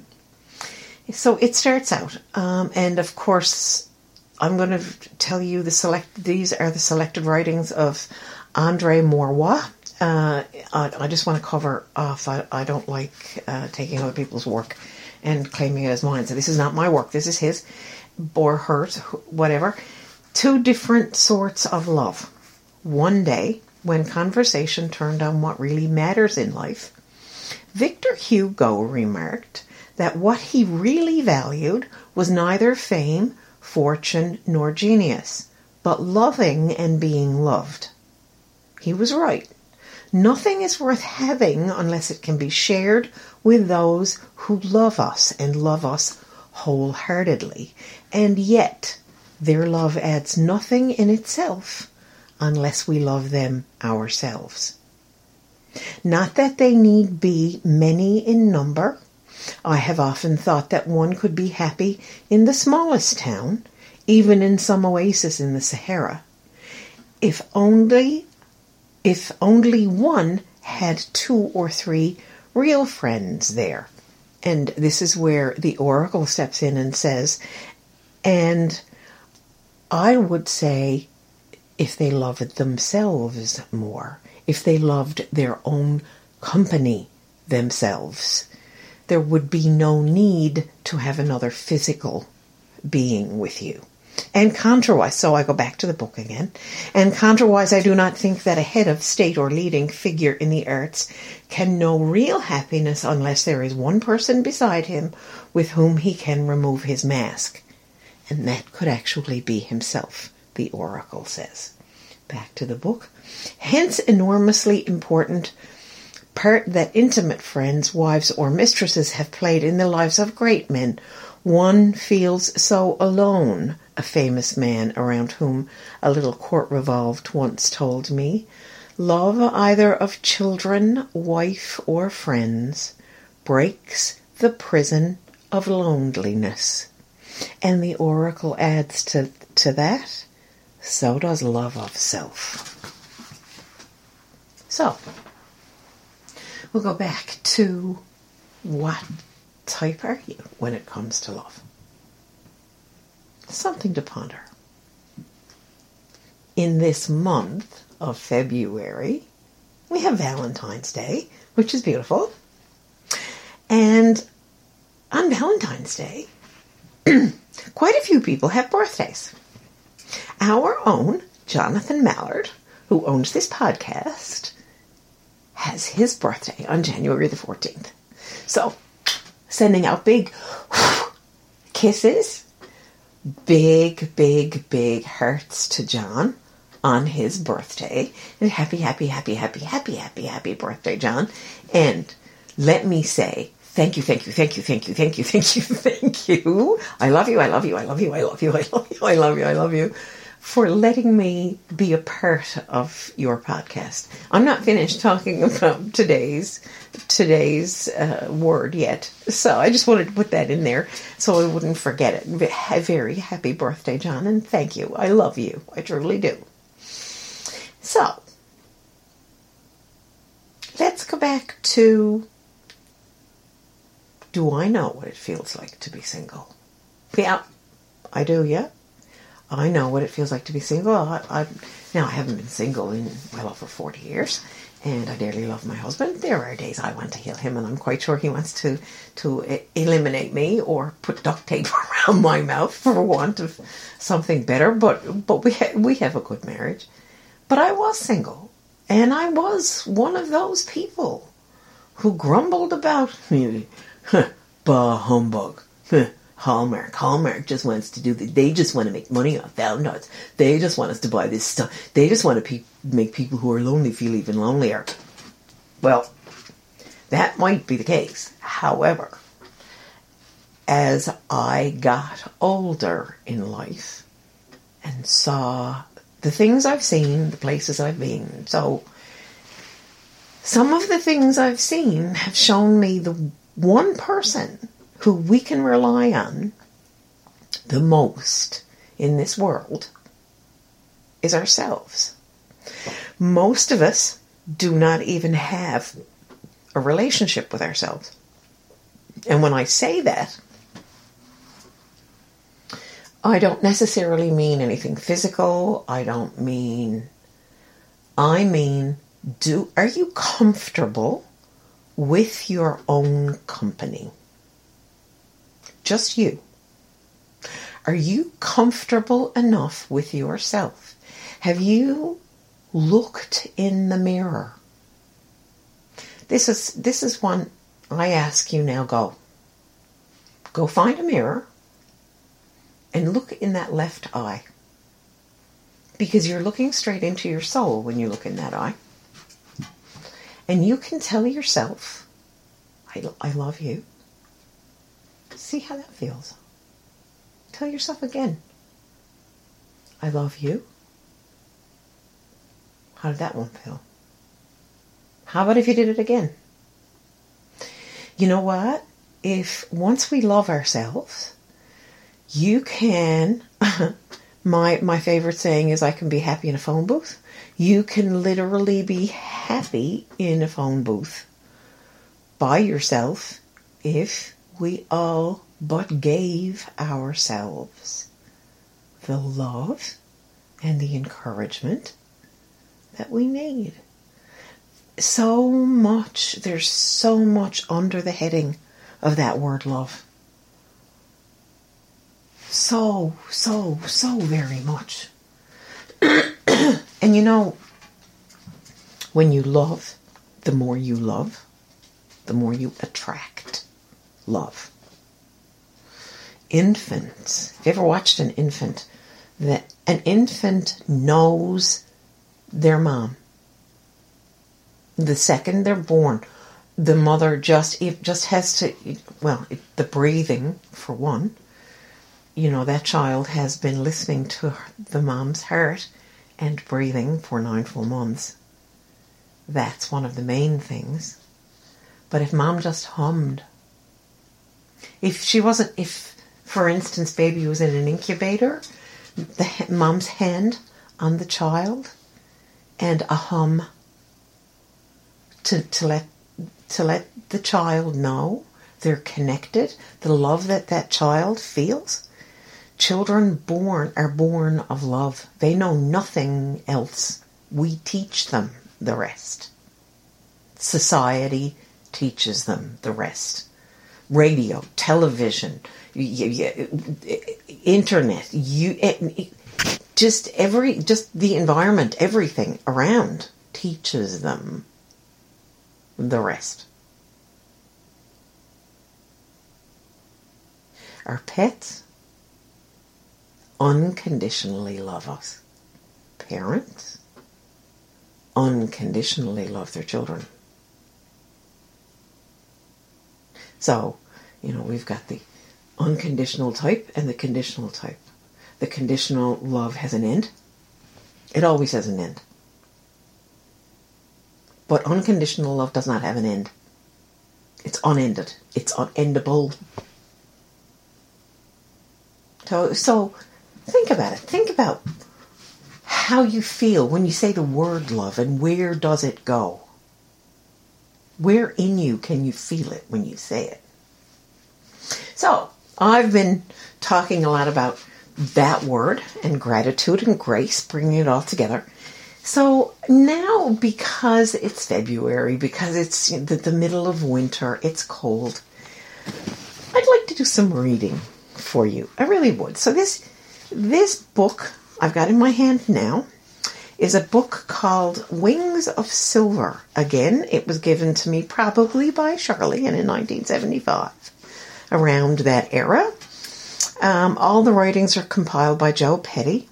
So it starts out, um, and of course, I'm going to tell you the select. These are the selected writings of Andre Maurois. Uh, I, I just want to cover off. I, I don't like uh, taking other people's work and claiming it as mine. So this is not my work. This is his, or hers, whatever. Two different sorts of love. One day, when conversation turned on what really matters in life, Victor Hugo remarked that what he really valued was neither fame, fortune, nor genius, but loving and being loved. He was right. Nothing is worth having unless it can be shared with those who love us and love us wholeheartedly. And yet, their love adds nothing in itself unless we love them ourselves. Not that they need be many in number. I have often thought that one could be happy in the smallest town, even in some oasis in the Sahara, if only if only one had two or three real friends there. And this is where the oracle steps in and says, and I would say if they loved themselves more, if they loved their own company themselves, there would be no need to have another physical being with you. And contrawise, so I go back to the book again, and contrawise I do not think that a head of state or leading figure in the arts can know real happiness unless there is one person beside him with whom he can remove his mask. And that could actually be himself, the oracle says. Back to the book. Hence enormously important part that intimate friends, wives or mistresses have played in the lives of great men. One feels so alone, a famous man around whom a little court revolved once told me. Love either of children, wife, or friends breaks the prison of loneliness. And the oracle adds to, to that, so does love of self. So, we'll go back to what type are you when it comes to love? Something to ponder. In this month of February, we have Valentine's Day, which is beautiful. And on Valentine's Day, quite a few people have birthdays. Our own Jonathan Mallard, who owns this podcast, has his birthday on January the fourteenth. So, sending out big kisses, big, big, big hearts to John on his birthday. And happy, happy, happy, happy, happy, happy, happy birthday, John. And let me say, thank you, thank you, thank you, thank you, thank you, thank you, thank you. I love you, I love you, I love you, I love you, I love you, I love you, I love you. For letting me be a part of your podcast. I'm not finished talking about today's today's uh, word yet, so I just wanted to put that in there so I wouldn't forget it. A very happy birthday, John, and thank you. I love you. I truly do. So, let's go back to, do I know what it feels like to be single? Yeah, I do, yeah. I know what it feels like to be single. I, I, now, I haven't been single in well over forty years, and I dearly love my husband. There are days I want to kill him, and I'm quite sure he wants to, to eliminate me or put duct tape around my mouth for want of something better, but, but we, ha- we have a good marriage. But I was single, and I was one of those people who grumbled about, bah humbug, Hallmark. Hallmark just wants to do the, they just want to make money off Valentine's. They just want us to buy this stuff. They just want to pe- make people who are lonely feel even lonelier. Well, that might be the case. However, as I got older in life and saw the things I've seen, the places I've been, so some of the things I've seen have shown me the one person who we can rely on the most in this world is ourselves. Most of us do not even have a relationship with ourselves. And when I say that, I don't necessarily mean anything physical. I don't mean, I mean, do, are you comfortable with your own company? Just you. Are you comfortable enough with yourself? Have you looked in the mirror? This is this is one I ask you now. Go. Go find a mirror and look in that left eye. because you're looking straight into your soul when you look in that eye. And you can tell yourself, I, I love you. See how that feels. Tell yourself again, I love you. How did that one feel? How about if you did it again? You know what? If once we love ourselves, you can, my my favorite saying is I can be happy in a phone booth. You can literally be happy in a phone booth by yourself if we all but gave ourselves the love and the encouragement that we need. So much, there's so much under the heading of that word love. So, so, so very much. And you know, when you love, the more you love, the more you attract love. Infants, have you ever watched an infant? That an infant knows their mom. The second they're born, the mother just it just has to, well, it, the breathing, for one. You know, that child has been listening to her, the mom's heart and breathing for nine full months. That's one of the main things. But if mom just hummed, if she wasn't, if, for instance, baby was in an incubator, the mom's hand on the child and a hum to, to let to let the child know they're connected, the love that that child feels. Children born are born of love. They know nothing else. We teach them the rest. Society teaches them the rest. Radio, television, internet, you, just every, just the environment, everything around teaches them the rest. Our pets unconditionally love us. Parents unconditionally love their children. So, you know, we've got the unconditional type and the conditional type. The conditional love has an end. It always has an end. But unconditional love does not have an end. It's unended. It's unendable. So, so think about it. Think about how you feel when you say the word love and where does it go? Where in you can you feel it when you say it? So, I've been talking a lot about that word and gratitude and grace, bringing it all together. So now, because it's February, because it's the, the middle of winter, it's cold, I'd like to do some reading for you. I really would. So this this book I've got in my hand now is a book called Wings of Silver. Again, it was given to me probably by Charlene in nineteen seventy-five, around that era. Um, all the writings are compiled by Joe Petty.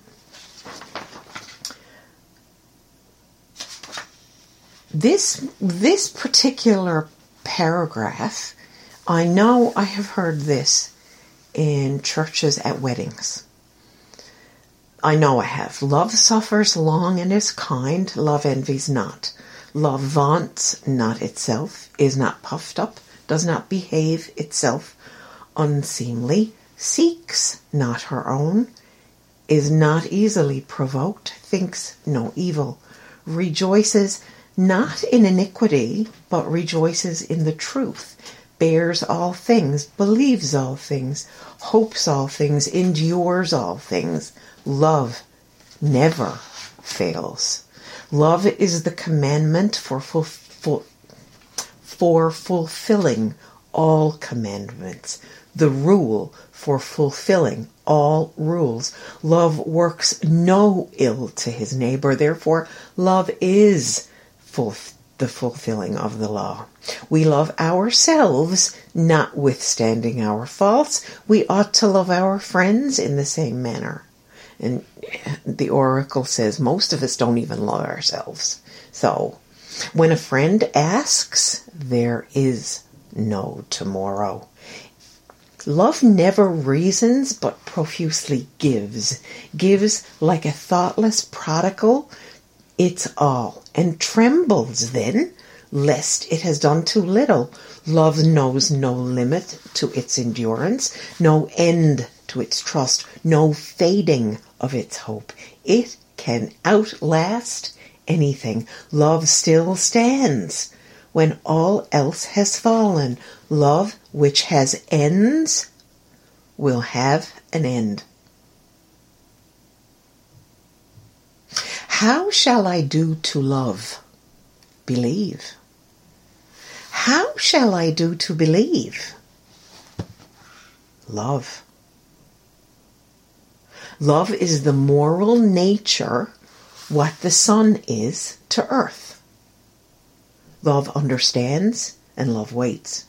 This this particular paragraph, I know I have heard this in churches at weddings. I know I have. Love suffers long and is kind. Love envies not. Love vaunts not itself, is not puffed up, does not behave itself unseemly, seeks not her own, is not easily provoked, thinks no evil, rejoices not in iniquity, but rejoices in the truth, bears all things, believes all things, hopes all things, endures all things. Love never fails. Love is the commandment for full, full, for fulfilling all commandments, the rule for fulfilling all rules. Love works no ill to his neighbor, therefore love is full, the fulfilling of the law. We love ourselves, notwithstanding our faults. We ought to love our friends in the same manner. And the oracle says most of us don't even love ourselves. So when a friend asks, there is no tomorrow. Love never reasons, but profusely gives. Gives like a thoughtless prodigal its all, and trembles then, lest it has done too little. Love knows no limit to its endurance, no end to its trust, no fading of its hope. It can outlast anything. Love still stands when all else has fallen. Love, which has ends, will have an end. How shall I do to love? Believe. How shall I do to believe? Love. Love is the moral nature, what the sun is to earth. Love understands and love waits.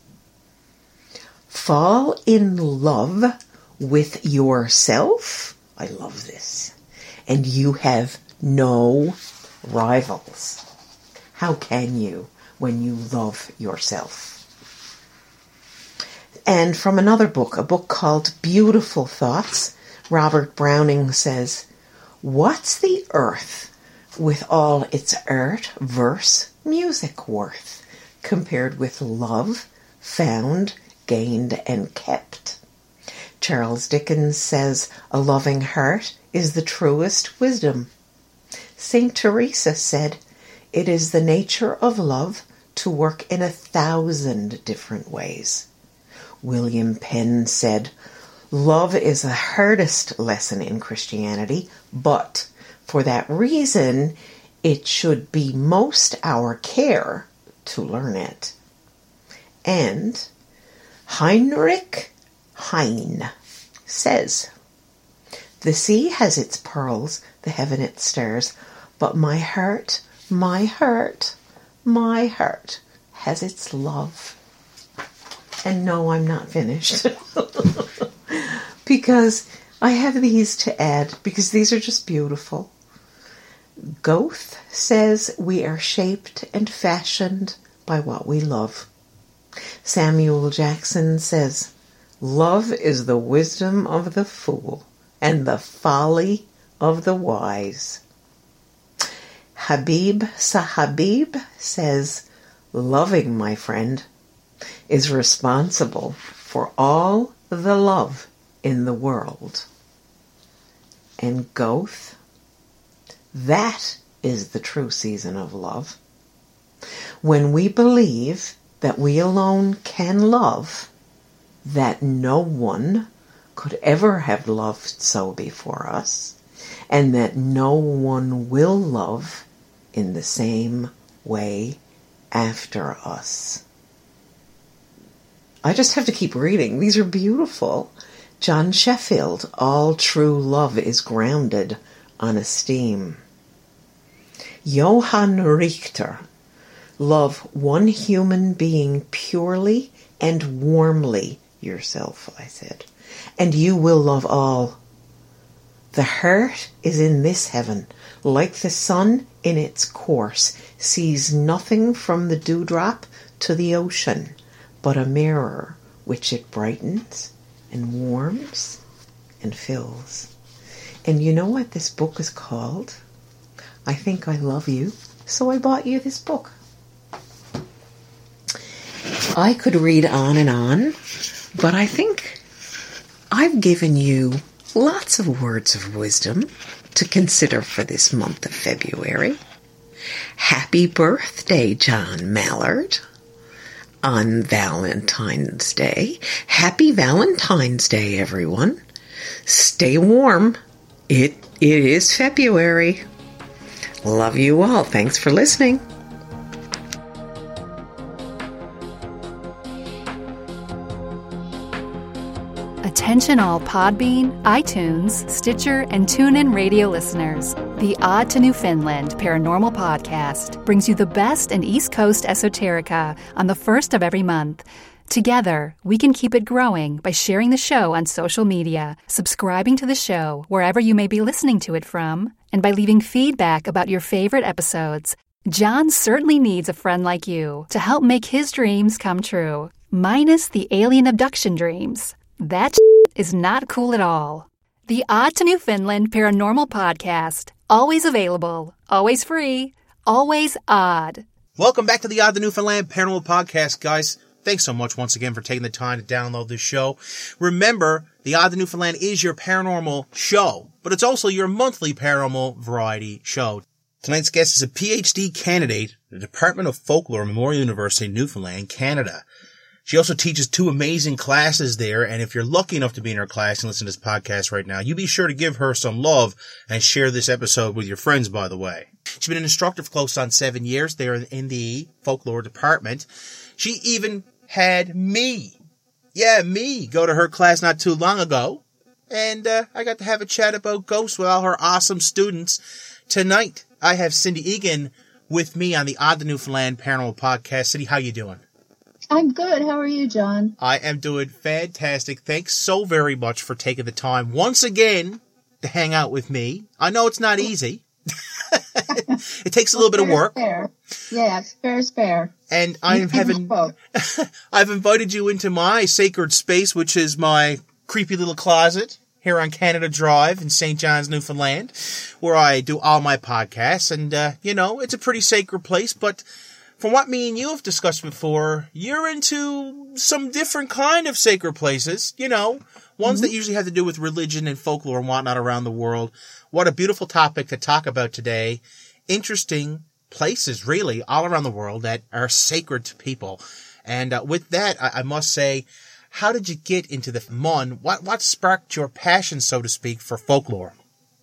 Fall in love with yourself. I love this. And you have no rivals. How can you when you love yourself? And from another book, a book called Beautiful Thoughts, Robert Browning says, what's the earth with all its art, verse, music worth, compared with love found, gained, and kept? Charles Dickens says, a loving heart is the truest wisdom. Saint Teresa said, it is the nature of love to work in a thousand different ways. William Penn said, love is the hardest lesson in Christianity, but for that reason, it should be most our care to learn it. And Heinrich Heine says, the sea has its pearls, the heaven its stars, but my heart, my heart, my heart has its love. And no, I'm not finished. Because I have these to add, because these are just beautiful. Goethe says we are shaped and fashioned by what we love. Samuel Jackson says, love is the wisdom of the fool and the folly of the wise. Habib Sahabib says, loving, my friend, is responsible for all the love in the world. And Goethe, that is the true season of love. When we believe that we alone can love, that no one could ever have loved so before us, and that no one will love in the same way after us. I just have to keep reading. These are beautiful. John Sheffield, all true love is grounded on esteem. Johann Richter, love one human being purely and warmly yourself, I said, and you will love all. The heart is in this heaven, like the sun in its course, sees nothing from the dewdrop to the ocean, but a mirror which it brightens and warms and fills. And you know what this book is called? I Think I Love You, so I bought you this book. I could read on and on, but I think I've given you lots of words of wisdom to consider for this month of February. Happy birthday, John Mallard, on Valentine's Day. Happy Valentine's Day, everyone. Stay warm. It it is February. Love you all. Thanks for listening. Attention all Podbean, iTunes, Stitcher, and TuneIn radio listeners. The Odd to Newfoundland Paranormal Podcast brings you the best in East Coast esoterica on the first of every month. Together, we can keep it growing by sharing the show on social media, subscribing to the show wherever you may be listening to it from, and by leaving feedback about your favorite episodes. John certainly needs a friend like you to help make his dreams come true, minus the alien abduction dreams. That is not cool at all. The Odd to Newfoundland Paranormal Podcast. Always available, always free, always odd. Welcome back to the Odd to Newfoundland Paranormal Podcast, guys. Thanks so much once again for taking the time to download this show. Remember, the Odd to Newfoundland is your paranormal show, but it's also your monthly paranormal variety show. Tonight's guest is a P H D candidate at the Department of Folklore, Memorial University, Newfoundland, Canada. She also teaches two amazing classes there, and if you're lucky enough to be in her class and listen to this podcast right now, you be sure to give her some love and share this episode with your friends, by the way. She's been an instructor for close on seven years there in the folklore department. She even had me, yeah, me, go to her class not too long ago, and uh, I got to have a chat about ghosts with all her awesome students. Tonight, I have Cindy Egan with me on the Odd to Newfoundland Paranormal Podcast. Cindy, how you doing? I'm good. How are you, John? I am doing fantastic. Thanks so very much for taking the time once again to hang out with me. I know it's not easy. It takes a little well, bit of work. Fair. Yeah, it's fair is fair. And I haven't. I've invited you into my sacred space, which is my creepy little closet here on Canada Drive in Saint John's, Newfoundland, where I do all my podcasts. And, uh, you know, it's a pretty sacred place. But from what me and you have discussed before, you're into some different kind of sacred places, you know, ones mm-hmm. that usually have to do with religion and folklore and whatnot around the world. What a beautiful topic to talk about today. Interesting places, really, all around the world that are sacred to people. And uh, with that, I, I must say, how did you get into the mon? What what sparked your passion, so to speak, for folklore?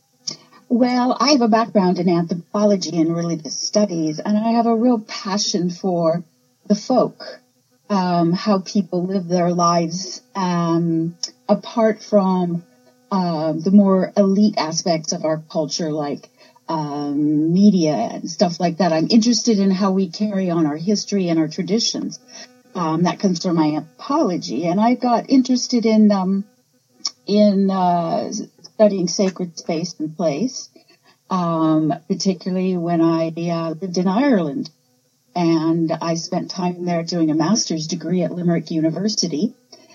Well, I have a background in anthropology and religious studies, and I have a real passion for the folk, um, how people live their lives um, apart from uh, the more elite aspects of our culture, like um, media and stuff like that. I'm interested in how we carry on our history and our traditions. Um, that comes from my anthropology, and I got interested in um, in uh, studying sacred space and place, um, particularly when I uh, lived in Ireland, and I spent time there doing a master's degree at Limerick University,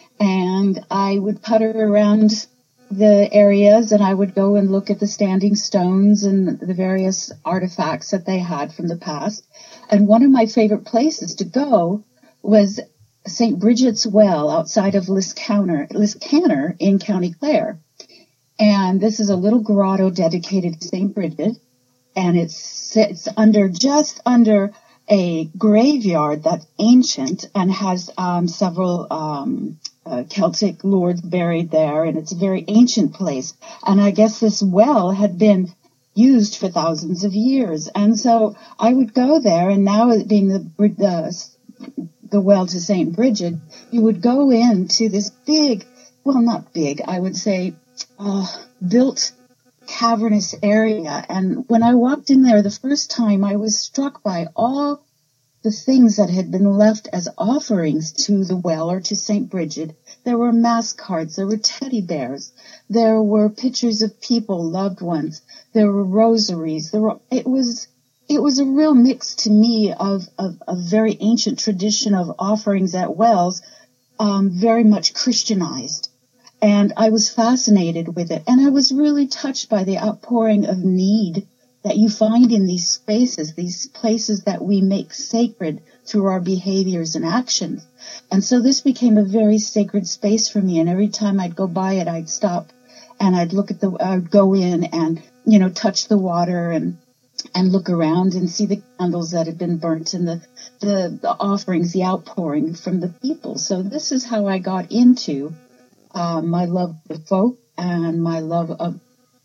and I would putter around the areas, and I would go and look at the standing stones and the various artifacts that they had from the past, and one of my favorite places to go was Saint Bridget's Well outside of Liscannor, Liscannor in County Clare. And this is a little grotto dedicated to Saint Bridget, and it sits under, just under a graveyard that's ancient and has um, several um, uh, Celtic lords buried there, and it's a very ancient place. And I guess this well had been used for thousands of years. And so I would go there, and now it being the, the the well to Saint Bridget, you would go into this big, well, not big, I would say, uh, built cavernous area. And when I walked in there the first time, I was struck by all the things that had been left as offerings to the well or to Saint Bridget. There were mass cards, there were teddy bears, there were pictures of people, loved ones, there were rosaries, there were, it was, it was a real mix to me of, of a very ancient tradition of offerings at wells, um, very much Christianized. And I was fascinated with it. And I was really touched by the outpouring of need that you find in these spaces, these places that we make sacred through our behaviors and actions. And so this became a very sacred space for me. And every time I'd go by it, I'd stop and I'd look at the, I'd go in and, you know, touch the water and, and look around and see the candles that had been burnt and the, the, the offerings, the outpouring from the people. So this is how I got into uh, my love of the folk and my love of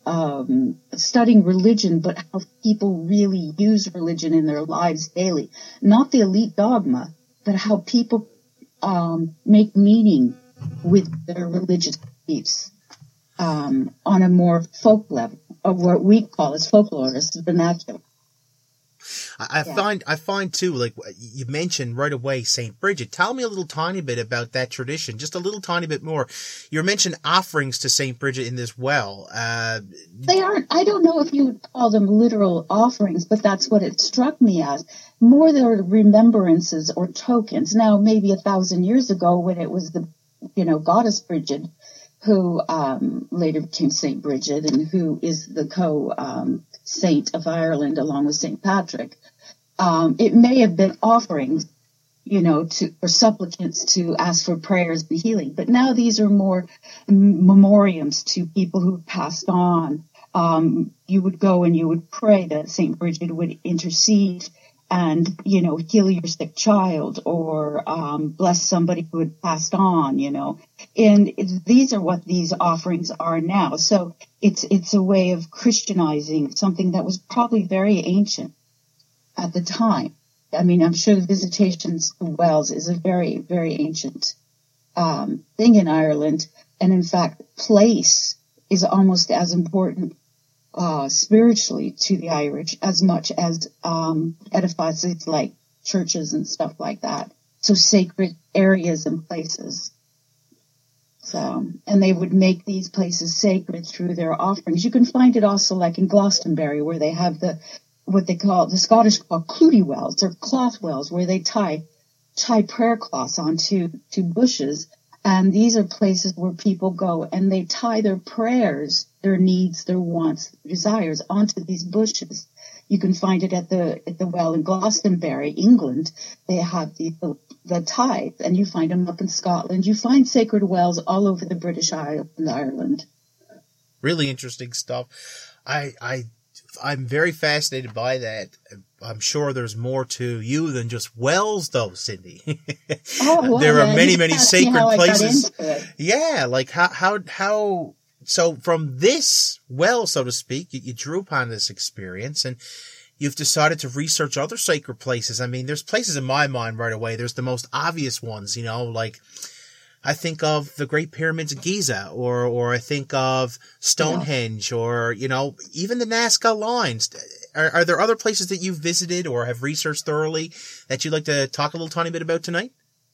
um, studying religion, but how people really use religion in their lives daily. Not the elite dogma, but how people um, make meaning with their religious beliefs um, on a more folk level, or what we call as folklorists, vernacular. I, I Yeah. find, I find too, like you mentioned right away, Saint Bridget. Tell me a little tiny bit about that tradition, just a little tiny bit more. You mentioned offerings to Saint Bridget in this well. Uh, They aren't, I don't know if you would call them literal offerings, but that's what it struck me as. More they're remembrances or tokens. Now, maybe a thousand years ago when it was the, you know, goddess Bridget, who um, later became Saint Bridget and who is the co-saint um, of Ireland along with Saint Patrick, um, it may have been offerings, you know, to or supplicants to ask for prayers and healing. But now these are more memoriams to people who passed on. Um, you would go and you would pray that Saint Bridget would intercede and, you know, heal your sick child or um, bless somebody who had passed on, you know. And it, these are what these offerings are now. So it's it's a way of Christianizing something that was probably very ancient at the time. I mean, I'm sure the visitations to wells is a very, very ancient um, thing in Ireland. And in fact, place is almost as important uh, spiritually to the Irish as much as um, edifices like churches and stuff like that. So sacred areas and places. So, and they would make these places sacred through their offerings. You can find it also like in Glastonbury where they have the what they call, the Scottish call clootie wells. They're cloth wells where they tie tie prayer cloths onto to bushes. And these are places where people go and they tie their prayers, their needs, their wants, desires onto these bushes. You can find it at the at the well in Glastonbury, England. They have the the, the tithe, and you find them up in Scotland. You find sacred wells all over the British Isle and Ireland. Really interesting stuff. I I I'm very fascinated by that. I'm sure there's more to you than just wells, though, Cindy. Oh, well, there are yeah, many, you many asked me sacred how I got places. into it. Yeah, like how, how, how, so from this well, so to speak, you, you drew upon this experience and you've decided to research other sacred places. I mean, there's places in my mind right away. There's the most obvious ones, you know, like I think of the Great Pyramids of Giza, or, or I think of Stonehenge, yeah. or, you know, even the Nazca Lines. Are, are there other places that you've visited or have researched thoroughly that you'd like to talk a little tiny bit about tonight?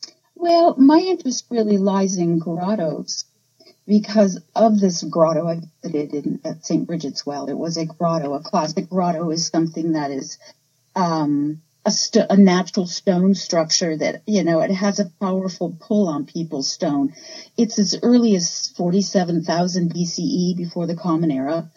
Well, my interest really lies in grottos because of this grotto I visited in, at Saint Bridget's Well. It was a grotto. A classic grotto is something that is um, a, st- a natural stone structure that, you know, it has a powerful pull on people's stone. It's as early as forty-seven thousand B C E, before the Common Era.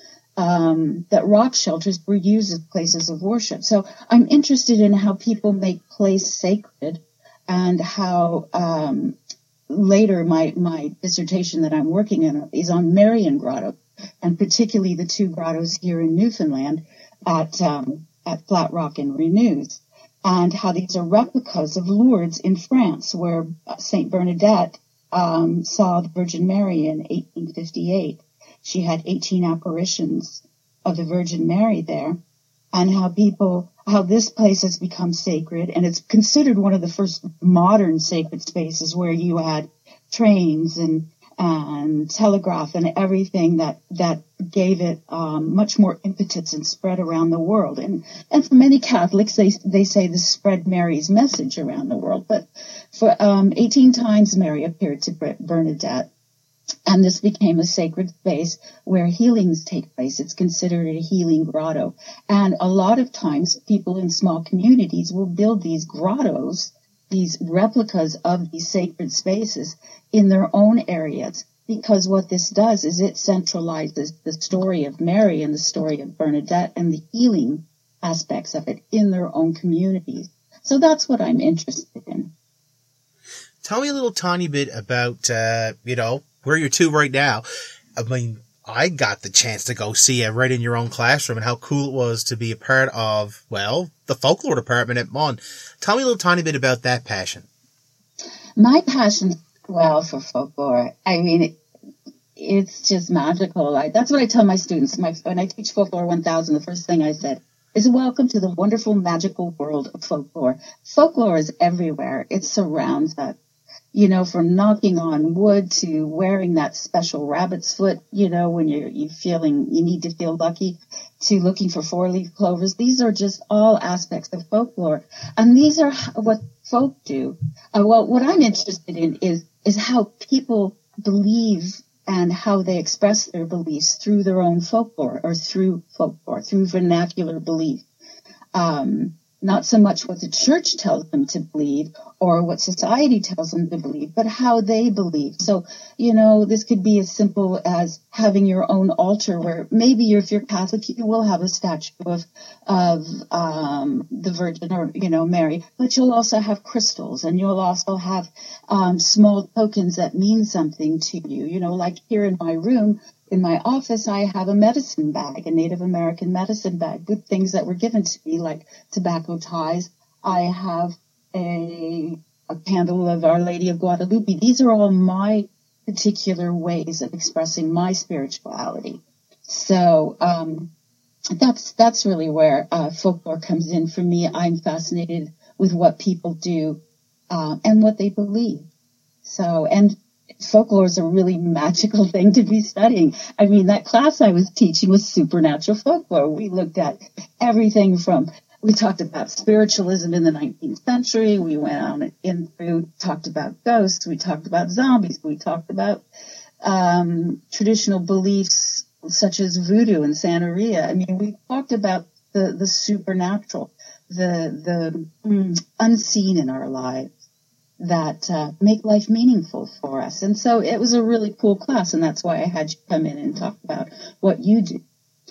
Um, that rock shelters were used as places of worship. So I'm interested in how people make place sacred and how, um, later my, my dissertation that I'm working on is on Marian Grotto, and particularly the two grottos here in Newfoundland at, um, at Flat Rock and Renews, and how these are replicas of Lourdes in France, where Saint Bernadette, um, saw the Virgin Mary in eighteen fifty-eight. She had eighteen apparitions of the Virgin Mary there, and how people, how this place has become sacred, and it's considered one of the first modern sacred spaces where you had trains and and telegraph and everything that that gave it um, much more impetus and spread around the world. And and for many Catholics, they they say this spread Mary's message around the world. But for um, eighteen times Mary appeared to Bernadette. And this became a sacred space where healings take place. It's considered a healing grotto. And a lot of times people in small communities will build these grottos, these replicas of these sacred spaces in their own areas. Because what this does is it centralizes the story of Mary and the story of Bernadette and the healing aspects of it in their own communities. So that's what I'm interested in. Tell me a little tiny bit about, uh, you know, where you're to right now. I mean, I got the chance to go see it right in your own classroom, and how cool it was to be a part of, well, the folklore department at Mon. Tell me a little tiny bit about that passion. My passion, well, for folklore, I mean, it, it's just magical. I, that's what I tell my students. My, when I teach Folklore one thousand, the first thing I said is, welcome to the wonderful, magical world of folklore. Folklore is everywhere. It surrounds us. you know, from knocking on wood to wearing that special rabbit's foot, you know, when you're, you're feeling, you need to feel lucky, to looking for four-leaf clovers. These are just all aspects of folklore. And these are what folk do. Uh, well, what I'm interested in is, is how people believe and how they express their beliefs through their own folklore, or through folklore, through vernacular belief. Um, not so much what the church tells them to believe or what society tells them to believe, but how they believe. So, you know, this could be as simple as having your own altar where maybe if you're Catholic, you will have a statue of, of, um, the Virgin, or, you know, Mary, but you'll also have crystals, and you'll also have, um, small tokens that mean something to you. You know, like here in my room, in my office, I have a medicine bag, a Native American medicine bag with things that were given to me, like tobacco ties. I have a, a candle of Our Lady of Guadalupe. These are all my particular ways of expressing my spirituality. So um, that's that's really where uh, folklore comes in for me. I'm fascinated with what people do uh, and what they believe. So, and folklore is a really magical thing to be studying. I mean, that class I was teaching was supernatural folklore. We looked at everything from, we talked about spiritualism in the nineteenth century. We went on in through, talked about ghosts. We talked about zombies. We talked about um, traditional beliefs such as voodoo and Santeria. I mean, we talked about the, the supernatural, the, the mm, unseen in our lives, that uh, make life meaningful for us. And so it was a really cool class, and that's why I had you come in and talk about what you do.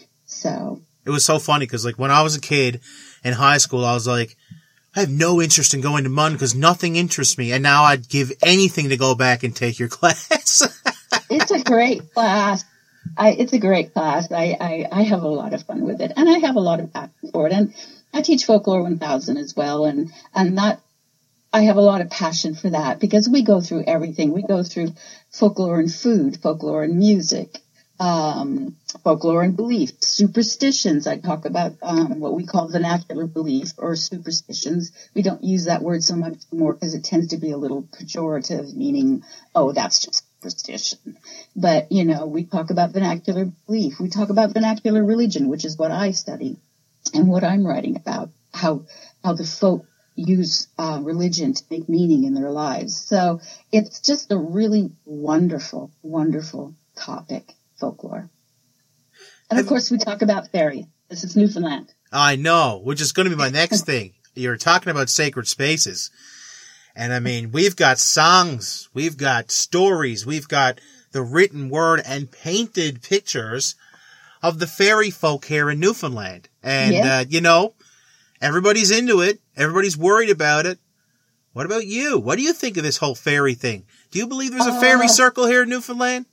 So it was so funny because, like, when I was a kid in high school, I was like, I have no interest in going to M U N because nothing interests me, and now I'd give anything to go back and take your class. It's a great class. I, it's a great class. I, I, I have a lot of fun with it, and I have a lot of passion for it. And I teach Folklore one thousand as well, and, and that I have a lot of passion for that because we go through everything. We go through folklore and food, folklore and music, um, folklore and belief, superstitions. I talk about um, what we call vernacular belief or superstitions. We don't use that word so much anymore because it tends to be a little pejorative, meaning, oh, that's just superstition. But, you know, we talk about vernacular belief. We talk about vernacular religion, which is what I study and what I'm writing about, how how the folk use uh, religion to make meaning in their lives. So it's just a really wonderful, wonderful topic, folklore. And of course, we talk about fairies. This is Newfoundland. I know, which is going to be my next thing. You're talking about sacred spaces. And I mean, we've got songs, we've got stories, we've got the written word and painted pictures of the fairy folk here in Newfoundland. And, yeah. uh, you know, everybody's into it. Everybody's worried about it. What about you? What do you think of this whole fairy thing? Do you believe there's a fairy uh, circle here in Newfoundland?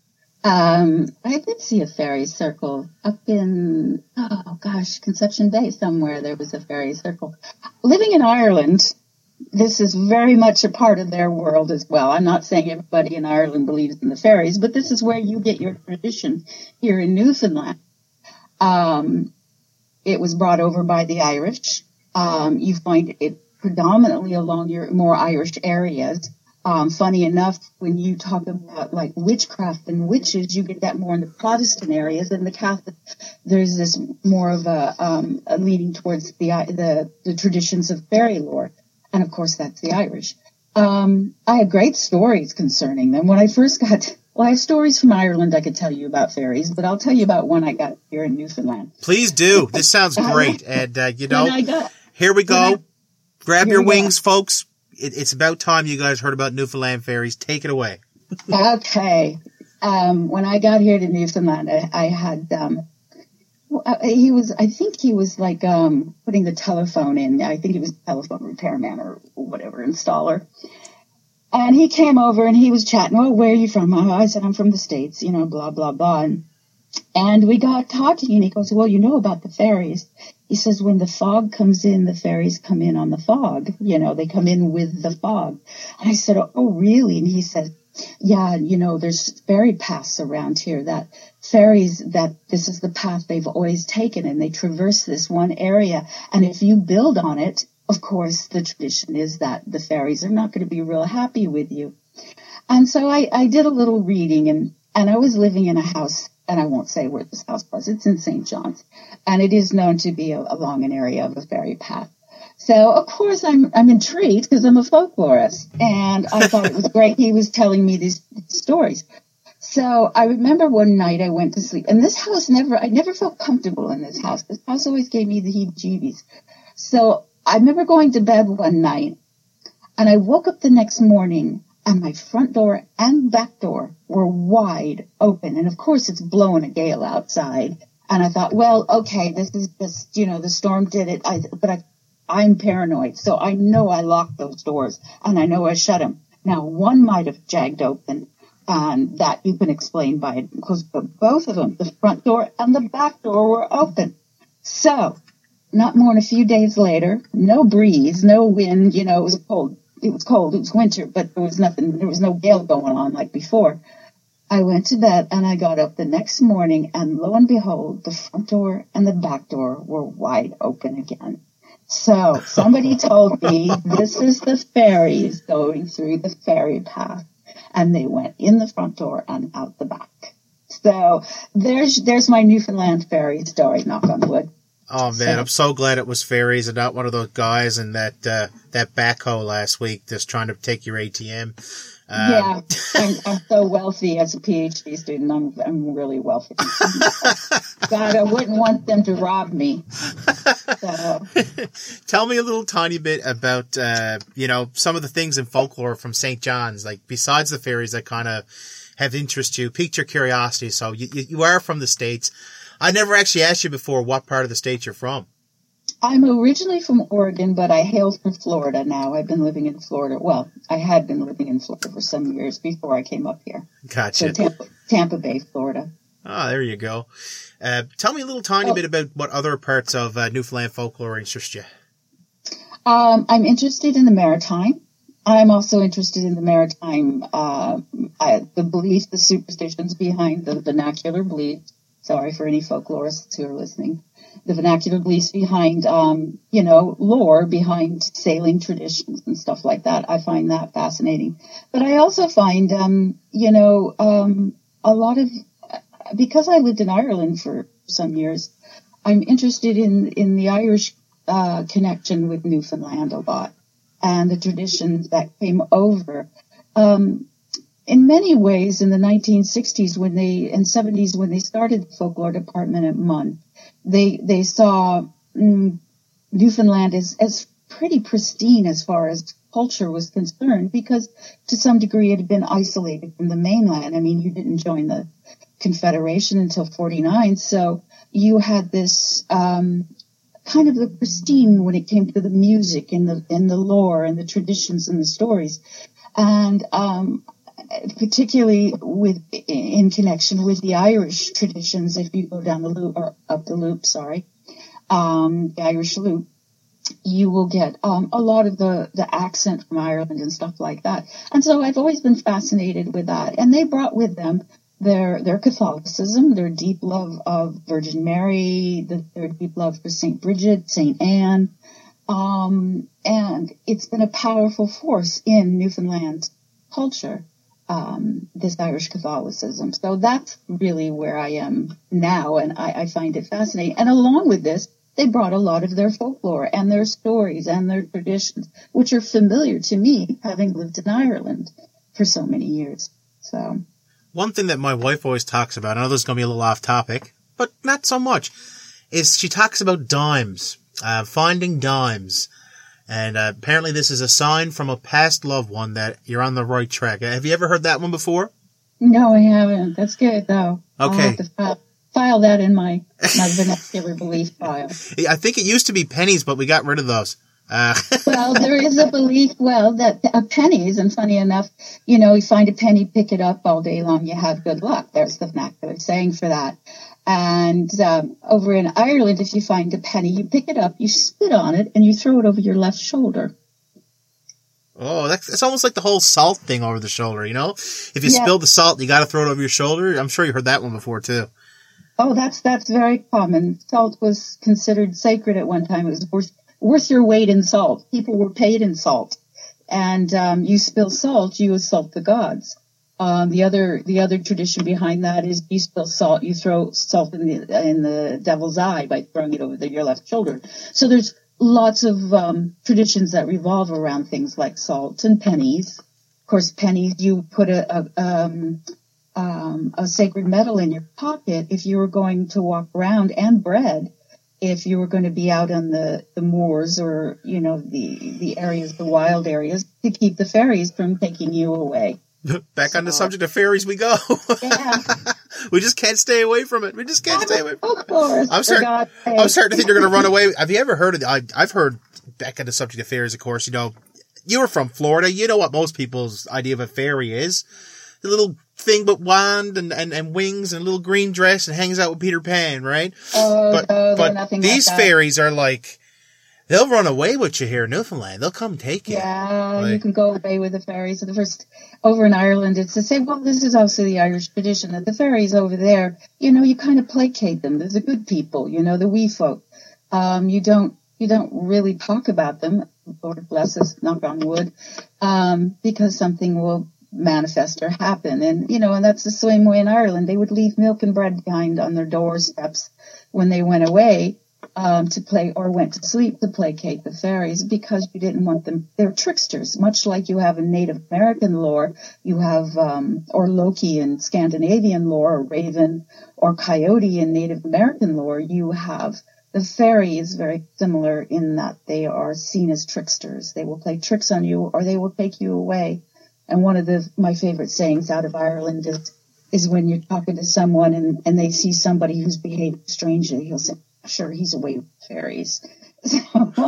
Um, I did see a fairy circle up in, oh gosh, Conception Bay somewhere. There was a fairy circle. Living in Ireland, this is very much a part of their world as well. I'm not saying everybody in Ireland believes in the fairies, but this is where you get your tradition here in Newfoundland. Um, it was brought over by the Irish. Um, you find it predominantly along your more Irish areas. Um, funny enough, when you talk about like witchcraft and witches, you get that more in the Protestant areas. And the Catholic, there's this more of a, um, a leaning towards the, the the traditions of fairy lore, and of course that's the Irish. Um, I have great stories concerning them. When I first got, well, I have stories from Ireland I could tell you about fairies, but I'll tell you about one I got here in Newfoundland. Please do. This sounds great, and uh, you know. When I got, Here we go. I, Grab your we wings, go. folks. It, it's about time you guys heard about Newfoundland fairies. Take it away. Okay. Um, when I got here to Newfoundland, I, I had, um, he was, I think he was like, um, putting the telephone in. I think he was a telephone repairman or whatever, installer. And he came over and he was chatting. Oh, where are you from? I said, I'm from the States, you know, blah, blah, blah. And, and we got talking and he goes, well, you know about the fairies. He says, when the fog comes in, the fairies come in on the fog. You know, they come in with the fog. And I said, oh, really? And he said, yeah, you know, there's fairy paths around here that fairies, that this is the path they've always taken and they traverse this one area. And if you build on it, of course, the tradition is that the fairies are not going to be real happy with you. And so I, I did a little reading, and, and I was living in a house, and I won't say where this house was. It's in Saint John's, and it is known to be a, along an area of a fairy path. So, of course, I'm I'm intrigued because I'm a folklorist, and I thought it was great he was telling me these, these stories. So I remember one night I went to sleep, and this house never, I never felt comfortable in this house. This house always gave me the heebie-jeebies. So I remember going to bed one night, and I woke up the next morning, and my front door and back door were wide open. And, of course, it's blowing a gale outside. And I thought, well, okay, this is just, you know, the storm did it, I, but I I'm paranoid, so I know I locked those doors, and I know I shut them. Now, one might have jagged open, and that you can explain by it, because both of them, the front door and the back door, were open. So, not more than a few days later, no breeze, no wind, you know, it was cold. It was cold, it was winter, but there was nothing, there was no gale going on like before. I went to bed, and I got up the next morning, and lo and behold, the front door and the back door were wide open again. So somebody told me this is the fairies going through the fairy path, and they went in the front door and out the back. So there's there's my Newfoundland fairy story, knock on wood. Oh, man, so, I'm so glad it was fairies and not one of those guys in that uh, that backhoe last week just trying to take your A T M. Um, yeah, I'm, I'm so wealthy as a PhD student. I'm I'm really wealthy. God, I wouldn't want them to rob me. So. Tell me a little tiny bit about, uh, you know, some of the things in folklore from Saint John's, like besides the fairies that kind of have interest you, piqued your curiosity. So you, you you are from the States. I never actually asked you before what part of the States you're from. I'm originally from Oregon, but I hail from Florida now. I've been living in Florida. Well, I had been living in Florida for some years before I came up here. Gotcha. So Tampa, Tampa Bay, Florida. Ah, there you go. Uh, tell me a little tiny oh. bit about what other parts of uh, Newfoundland folklore interest you. Um, I'm interested in the maritime. I'm also interested in the maritime, uh, I, the beliefs, the superstitions behind the vernacular beliefs. Sorry for any folklorists who are listening. The vernacular beliefs behind, um, you know, lore behind sailing traditions and stuff like that. I find that fascinating. But I also find, um, you know, um, a lot of, because I lived in Ireland for some years, I'm interested in, in the Irish uh, connection with Newfoundland a lot and the traditions that came over. Um, in many ways, in the nineteen sixties when they and seventies when they started the folklore department at M U N, they they saw mm, Newfoundland as as pretty pristine as far as culture was concerned, because to some degree it had been isolated from the mainland. I mean, you didn't join the Confederation until forty-nine, so you had this um, kind of the pristine when it came to the music and the and the lore and the traditions and the stories, and um, particularly with in connection with the Irish traditions. If you go down the loop or up the loop, sorry, um, the Irish loop, you will get um, a lot of the, the accent from Ireland and stuff like that. And so I've always been fascinated with that. And they brought with them their their Catholicism, their deep love of Virgin Mary, the, their deep love for Saint Bridget, Saint Anne. Um, and it's been a powerful force in Newfoundland culture, um, this Irish Catholicism. So that's really where I am now, and I, I find it fascinating. And along with this, they brought a lot of their folklore and their stories and their traditions, which are familiar to me, having lived in Ireland for so many years. So, one thing that my wife always talks about, I know this is going to be a little off topic, but not so much, is she talks about dimes, uh, finding dimes. And uh, apparently this is a sign from a past loved one that you're on the right track. Have you ever heard that one before? No, I haven't. That's good, though. Okay. I'll have to file, file that in my, my vernacular belief file. I think it used to be pennies, but we got rid of those. Uh. Well, there is a belief, well, that uh, pennies, and funny enough, you know, you find a penny, pick it up all day long, you have good luck. There's the vernacular saying for that. And um, over in Ireland, if you find a penny, you pick it up, you spit on it, and you throw it over your left shoulder. Oh, that's it's almost like the whole salt thing over the shoulder, you know? If you yeah. spill the salt, you got to throw it over your shoulder. I'm sure you heard that one before, too. Oh, that's that's very common. Salt was considered sacred at one time. It was worth your weight in salt. People were paid in salt. And um, you spill salt, you assault the gods. Um, the other the other tradition behind that is you spill salt, you throw salt in the in the devil's eye by throwing it over the, your left shoulder. So there's lots of um, traditions that revolve around things like salt and pennies. Of course, pennies, you put a, a um, um, a sacred metal in your pocket if you were going to walk around, and bread if you were going to be out on the, the moors or, you know, the, the areas, the wild areas, to keep the fairies from taking you away. Back so, on the subject of fairies we go. Yeah. We just can't stay away from it. We just can't stay away from it. Of course. I'm starting, I'm starting to think you're going to run away. Have you ever heard of the, I, I've heard, back on the subject of fairies, of course, you know, you were from Florida. You know what most people's idea of a fairy is. The little thing but wand and, and, and wings and a little green dress and hangs out with Peter Pan, right? Oh, but no, but nothing these like that. fairies are like, they'll run away with you here in Newfoundland. They'll come take you. Yeah, like, you can go away with the fairies. The first, over in Ireland, it's to say, well, this is also the Irish tradition, that the fairies over there, you know, you kind of placate them. They're the good people, you know, the wee folk. Um, you don't, you don't really talk about them, Lord bless us, knock on wood, um, because something will manifest or happen. And, you know, and that's the same way in Ireland. They would leave milk and bread behind on their doorsteps when they went away, um, to play or went to sleep to placate the fairies, because you didn't want them. They're tricksters, much like you have in Native American lore. You have, um, or Loki in Scandinavian lore, or Raven or Coyote in Native American lore. You have the fairy is very similar in that they are seen as tricksters. They will play tricks on you, or they will take you away. And one of the my favorite sayings out of Ireland is is when you're talking to someone and, and they see somebody who's behaving strangely, he'll say, sure, he's away with fairies. So,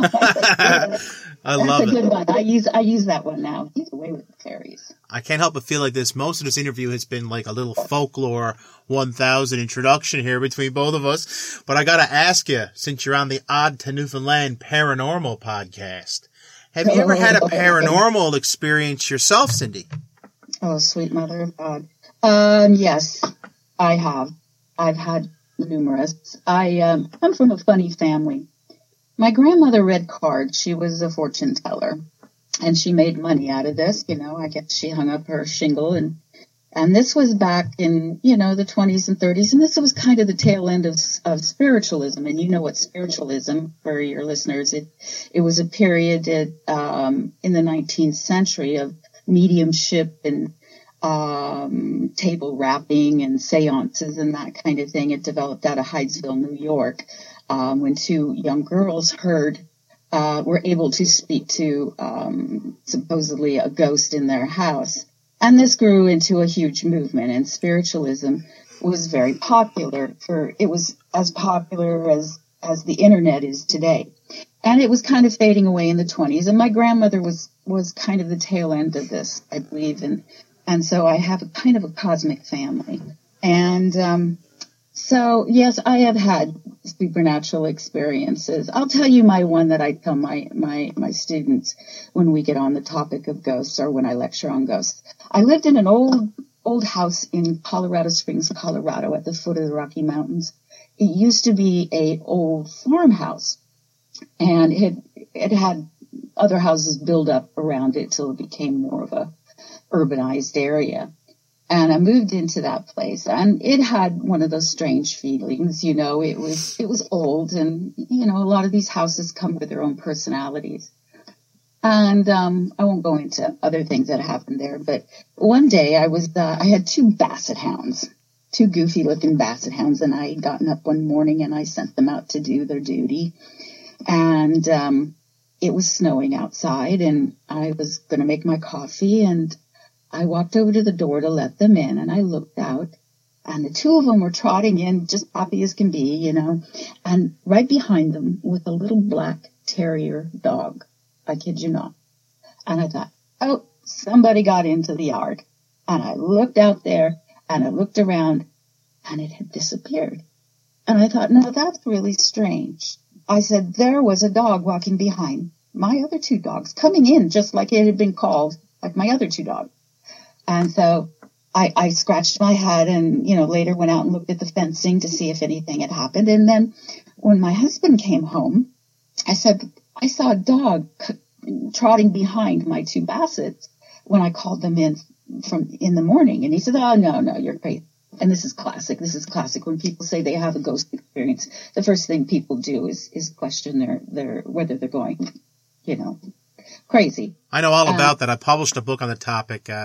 I love it. That's a good one. I use I use that one now. He's away with the fairies. I can't help but feel like this. Most of this interview has been like a little folklore one thousand introduction here between both of us. But I got to ask you, since you're on the Odd to Newfoundland Paranormal podcast, have you ever had a paranormal experience yourself, Cindy? Oh, sweet mother of God. Um, yes, I have. I've had numerous. I um, I'm from a funny family. My grandmother read cards. She was a fortune teller, and she made money out of this. You know, I guess she hung up her shingle, and and this was back in, you know, the twenties and thirties, and this was kind of the tail end of of spiritualism. And you know what spiritualism, for your listeners, it it was a period at, um, in the nineteenth century of mediumship and um, table rapping and seances and that kind of thing. It developed out of Hydesville, New York, um, when two young girls heard, uh, were able to speak to, um, supposedly a ghost in their house. And this grew into a huge movement, and spiritualism was very popular for, it was as popular as, as the internet is today. And it was kind of fading away in the twenties. And my grandmother was, was kind of the tail end of this, I believe. And, and so I have a kind of a cosmic family. And, um, so yes, I have had supernatural experiences. I'll tell you my one that I tell my, my, my students when we get on the topic of ghosts, or when I lecture on ghosts. I lived in an old, old house in Colorado Springs, Colorado, at the foot of the Rocky Mountains. It used to be a old farmhouse, and it, it had other houses built up around it till it became more of a urbanized area. And I moved into that place, and it had one of those strange feelings. You know, it was, it was old, and, you know, a lot of these houses come with their own personalities. And, um, I won't go into other things that happened there, but one day I was, uh, I had two basset hounds, two goofy looking basset hounds, and I had gotten up one morning and I sent them out to do their duty. And, um, it was snowing outside, and I was going to make my coffee, and I walked over to the door to let them in, and I looked out, and the two of them were trotting in, just happy as can be, you know, and right behind them was a little black terrier dog. I kid you not. And I thought, oh, somebody got into the yard. And I looked out there, and I looked around, and it had disappeared. And I thought, no, that's really strange. I said, there was a dog walking behind my other two dogs, coming in just like it had been called, like my other two dogs. And so I, I scratched my head, and, you know, later went out and looked at the fencing to see if anything had happened. And then when my husband came home, I said, I saw a dog c- trotting behind my two Bassets when I called them in from in the morning. And he said, oh, no, no, you're crazy. And this is classic. This is classic. When people say they have a ghost experience, the first thing people do is, is question their, their, whether they're going, you know, crazy. I know all Um, about that. I published a book on the topic. Uh,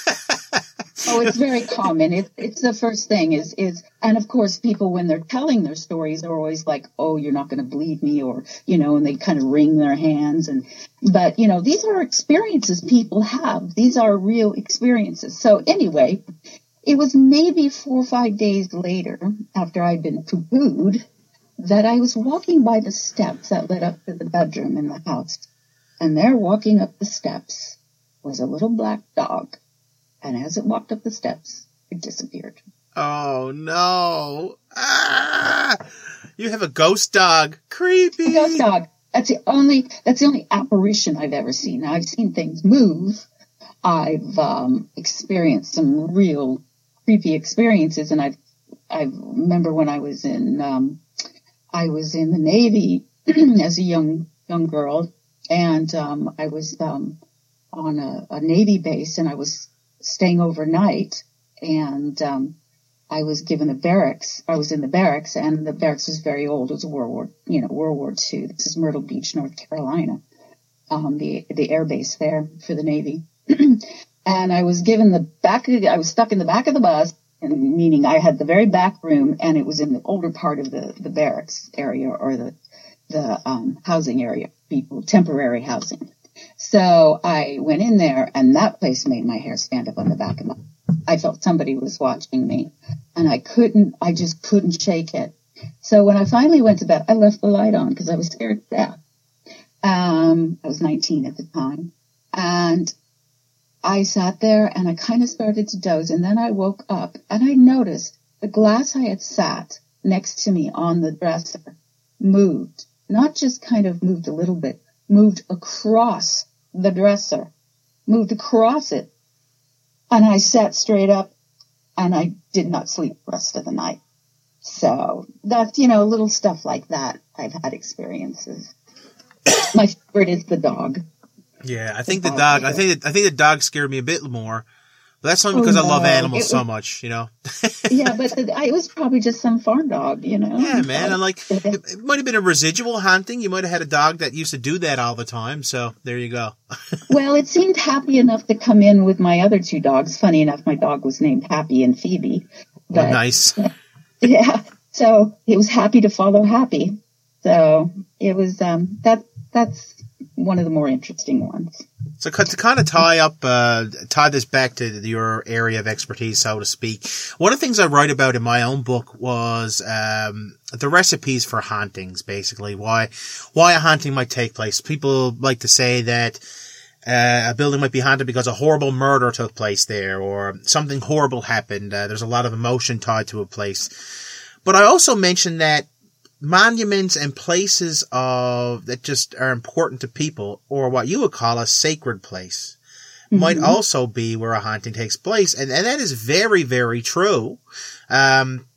Oh, it's very common. It, it's the first thing is, is, and of course people, when they're telling their stories, are always like, oh, you're not going to believe me, or, you know, and they kind of wring their hands. And, but, you know, these are experiences people have. These are real experiences. So anyway, it was maybe four or five days later, after I'd been poo-pooed, that I was walking by the steps that led up to the bedroom in the house. And there, walking up the steps, was a little black dog. And as it walked up the steps, it disappeared. oh, no. Ah! You have a ghost dog. Creepy. A ghost dog. That's the only, that's the only apparition I've ever seen. Now, I've seen things move. I've, um, experienced some real creepy experiences. And I've, I remember when I was in, um, I was in the Navy as a young, young girl. And, um, I was, um, on a, a Navy base, and I was staying overnight, and um, I was given a barracks. I was in the barracks, and the barracks was very old. It was World War, you know, World War Two. This is Myrtle Beach, North Carolina, um, the the air base there for the Navy. And I was given the back. Of the, I was stuck in the back of the bus, and meaning I had the very back room, and it was in the older part of the the barracks area, or the the um, housing area, people temporary housing. So I went in there, and that place made my hair stand up on the back of my, I felt somebody was watching me, and I couldn't, I just couldn't shake it. So when I finally went to bed, I left the light on because I was scared to death. Um, I was nineteen at the time, and I sat there and I kind of started to doze, and then I woke up and I noticed the glass I had sat next to me on the dresser moved, not just kind of moved a little bit, moved across the dresser, moved across it. And I sat straight up, and I did not sleep the rest of the night. So that's, you know, little stuff like that. I've had experiences. My favorite is the dog. Yeah, I think the dog, I think, I think the dog scared me a bit more. But that's only because Oh, I love no. animals It so was- much, you know? Yeah, but the, I, it was probably just some farm dog, you know? Yeah, man. And like, it, it might have been a residual haunting. You might have had a dog that used to do that all the time. So there you go. Well, it seemed happy enough to come in with my other two dogs. Funny enough, my dog was named Happy and Phoebe. But, Nice. yeah, so it was happy to follow Happy. So it was, um, that, that's one of the more interesting ones. So co- to kind of tie up, uh, tie this back to your area of expertise, so to speak. One of the things I write about in my own book was, um, the recipes for hauntings, basically. Why, why a haunting might take place. People like to say that, uh, a building might be haunted because a horrible murder took place there, or something horrible happened. Uh, there's a lot of emotion tied to a place. But I also mentioned that monuments and places of that just are important to people, or what you would call a sacred place, mm-hmm. might also be where a haunting takes place. And, and that is very, very true. Um,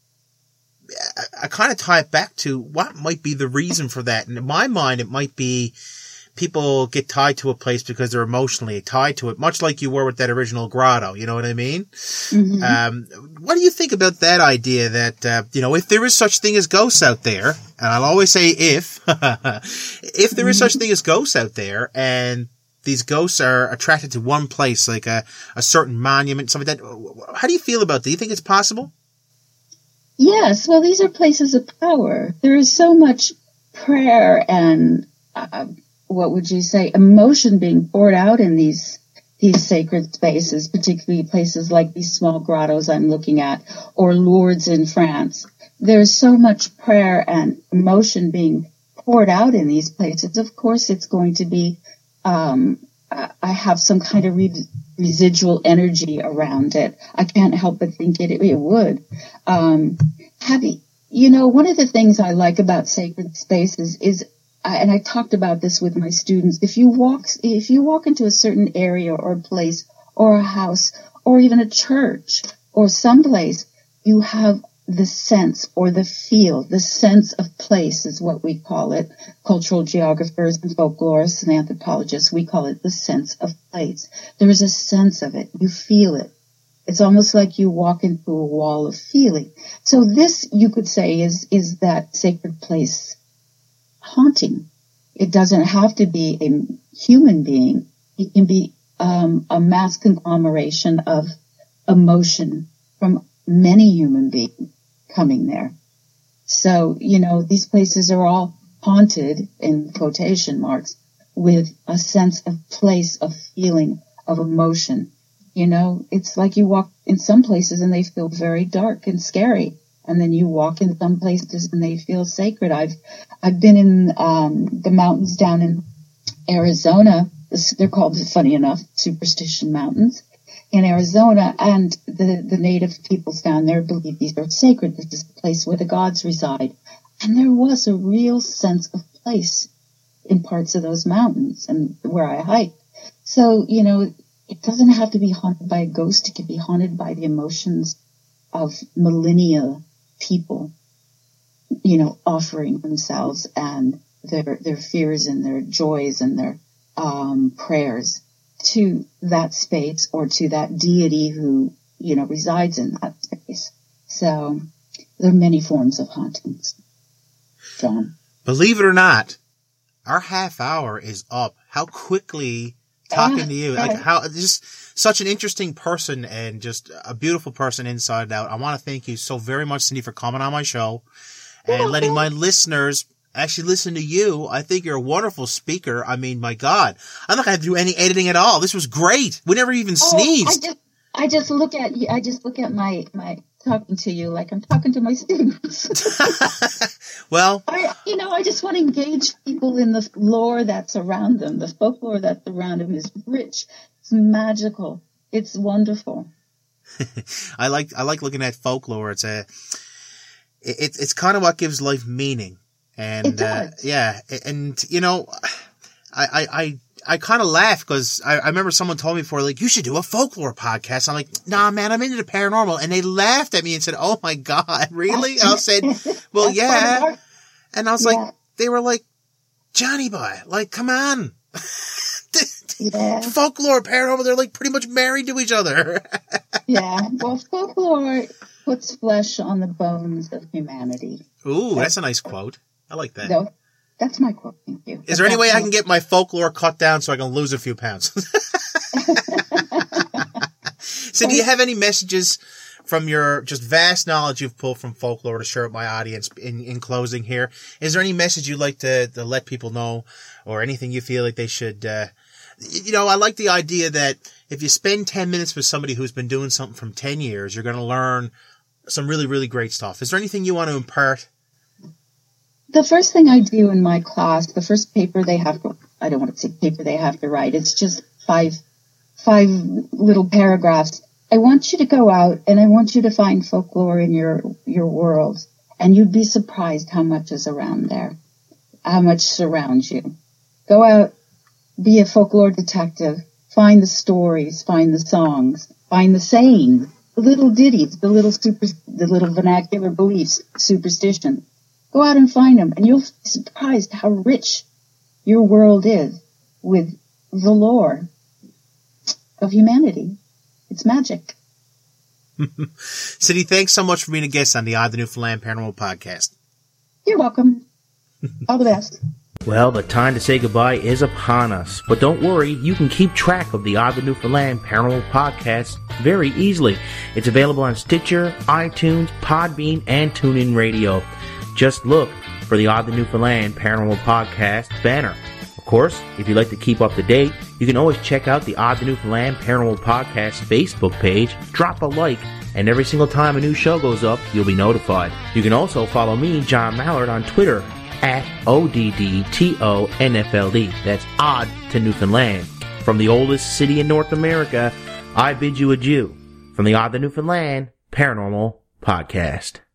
I, I kind of tie it back to what might be the reason for that. And in my mind, it might be people get tied to a place because they're emotionally tied to it, much like you were with that original grotto. You know what I mean? Mm-hmm. Um, what do you think about that idea that, uh, you know, if there is such thing as ghosts out there, and I'll always say if, if there is such thing as ghosts out there, and these ghosts are attracted to one place, like a, a certain monument, something like that, how do you feel about that? Do you think it's possible? Yes, well, these are places of power. There is so much prayer and, uh, what would you say, emotion being poured out in these these sacred spaces, particularly places like these small grottos I'm looking at, or Lourdes in France. There's so much prayer and emotion being poured out in these places. Of course, it's going to be, um, I have some kind of re- residual energy around it. I can't help but think it, it would. Um, have you, you know, one of the things I like about sacred spaces is, and I talked about this with my students, if you walk, if you walk into a certain area or place or a house or even a church or someplace, you have the sense or the feel, the sense of place is what we call it. Cultural geographers and folklorists and anthropologists, we call it the sense of place. There is a sense of it. You feel it. It's almost like you walk into a wall of feeling. So this, you could say, is, is that sacred place haunting. It doesn't have to be a human being. It can be um, a mass conglomeration of emotion from many human beings coming there. So, you know, these places are all haunted, in quotation marks, with a sense of place, of feeling, of emotion. You know, it's like you walk in some places and they feel very dark and scary. And then you walk in some places and they feel sacred. I've, I've been in, um, the mountains down in Arizona. They're called, funny enough, Superstition Mountains in Arizona. And the, the native peoples down there believe these are sacred. This is the place where the gods reside. And there was a real sense of place in parts of those mountains and where I hiked. So, you know, it doesn't have to be haunted by a ghost. It can be haunted by the emotions of millennia people, you know, offering themselves and their their fears and their joys and their um, prayers to that space or to that deity who, you know, resides in that space. So there are many forms of hauntings. John. Believe it or not, our half hour is up. How quickly talking to you, like how just such an interesting person and just a beautiful person inside and out. I want to thank you so very much, Cindy, for coming on my show and letting my listeners actually listen to you. I think you're a wonderful speaker. I mean, my God, I'm not going to do any editing at all. This was great. We never even sneezed. Oh, I just, I just look at you. I just look at my, my talking to you like I'm talking to my students. Well, I, you know, I just want to engage people in the lore that's around them. The folklore that's around them is rich. It's magical. It's wonderful. I like, I like looking at folklore. It's a, it, it's kind of what gives life meaning. And, it does. uh, yeah. And, you know, I, I, I, I kind of laugh because I, I remember someone told me before, like, you should do a folklore podcast. I'm like, nah, man, I'm into the paranormal. And they laughed at me and said, oh my God, really? And I said, well, yeah. And I was yeah. like, they were like, Johnny boy, like, come on. Yeah. Folklore, paranormal, they're like pretty much married to each other. Yeah. Well, folklore puts flesh on the bones of humanity. Ooh, that's, that's a nice quote. I like that. No, that's my quote. Thank you. Is there any way I can get my folklore cut down so I can lose a few pounds? So do you have any messages from your just vast knowledge you've pulled from folklore to share with my audience in, in closing here? Is there any message you'd like to, to let people know or anything you feel like they should, uh, you know, I like the idea that if you spend ten minutes with somebody who's been doing something from ten years, you're going to learn some really, really great stuff. Is there anything you want to impart? The first thing I do in my class, the first paper they have to, I don't want to say paper they have to write. It's just five, five little paragraphs. I want you to go out and I want you to find folklore in your, your world. And you'd be surprised how much is around there, how much surrounds you. Go out, be a folklore detective, find the stories, find the songs, find the sayings, the little ditties, the little super, the little vernacular beliefs, superstition. Go out and find them and you'll be surprised how rich your world is with the lore of humanity. It's magic. Cindy, thanks so much for being a guest on the Odd the Newfoundland Paranormal Podcast. You're welcome. All the best. Well, the time to say goodbye is upon us. But don't worry, you can keep track of the Odd the Newfoundland Paranormal Podcast very easily. It's available on Stitcher, iTunes, Podbean, and TuneIn Radio. Just look for the Odd the Newfoundland Paranormal Podcast banner. Of course, if you'd like to keep up to date, you can always check out the Odd the Newfoundland Paranormal Podcast Facebook page, drop a like, and every single time a new show goes up, you'll be notified. You can also follow me, John Mallard, on Twitter at O D D T O N F L D. That's Odd to Newfoundland. From the oldest city in North America, I bid you adieu from the Odd the Newfoundland Paranormal Podcast.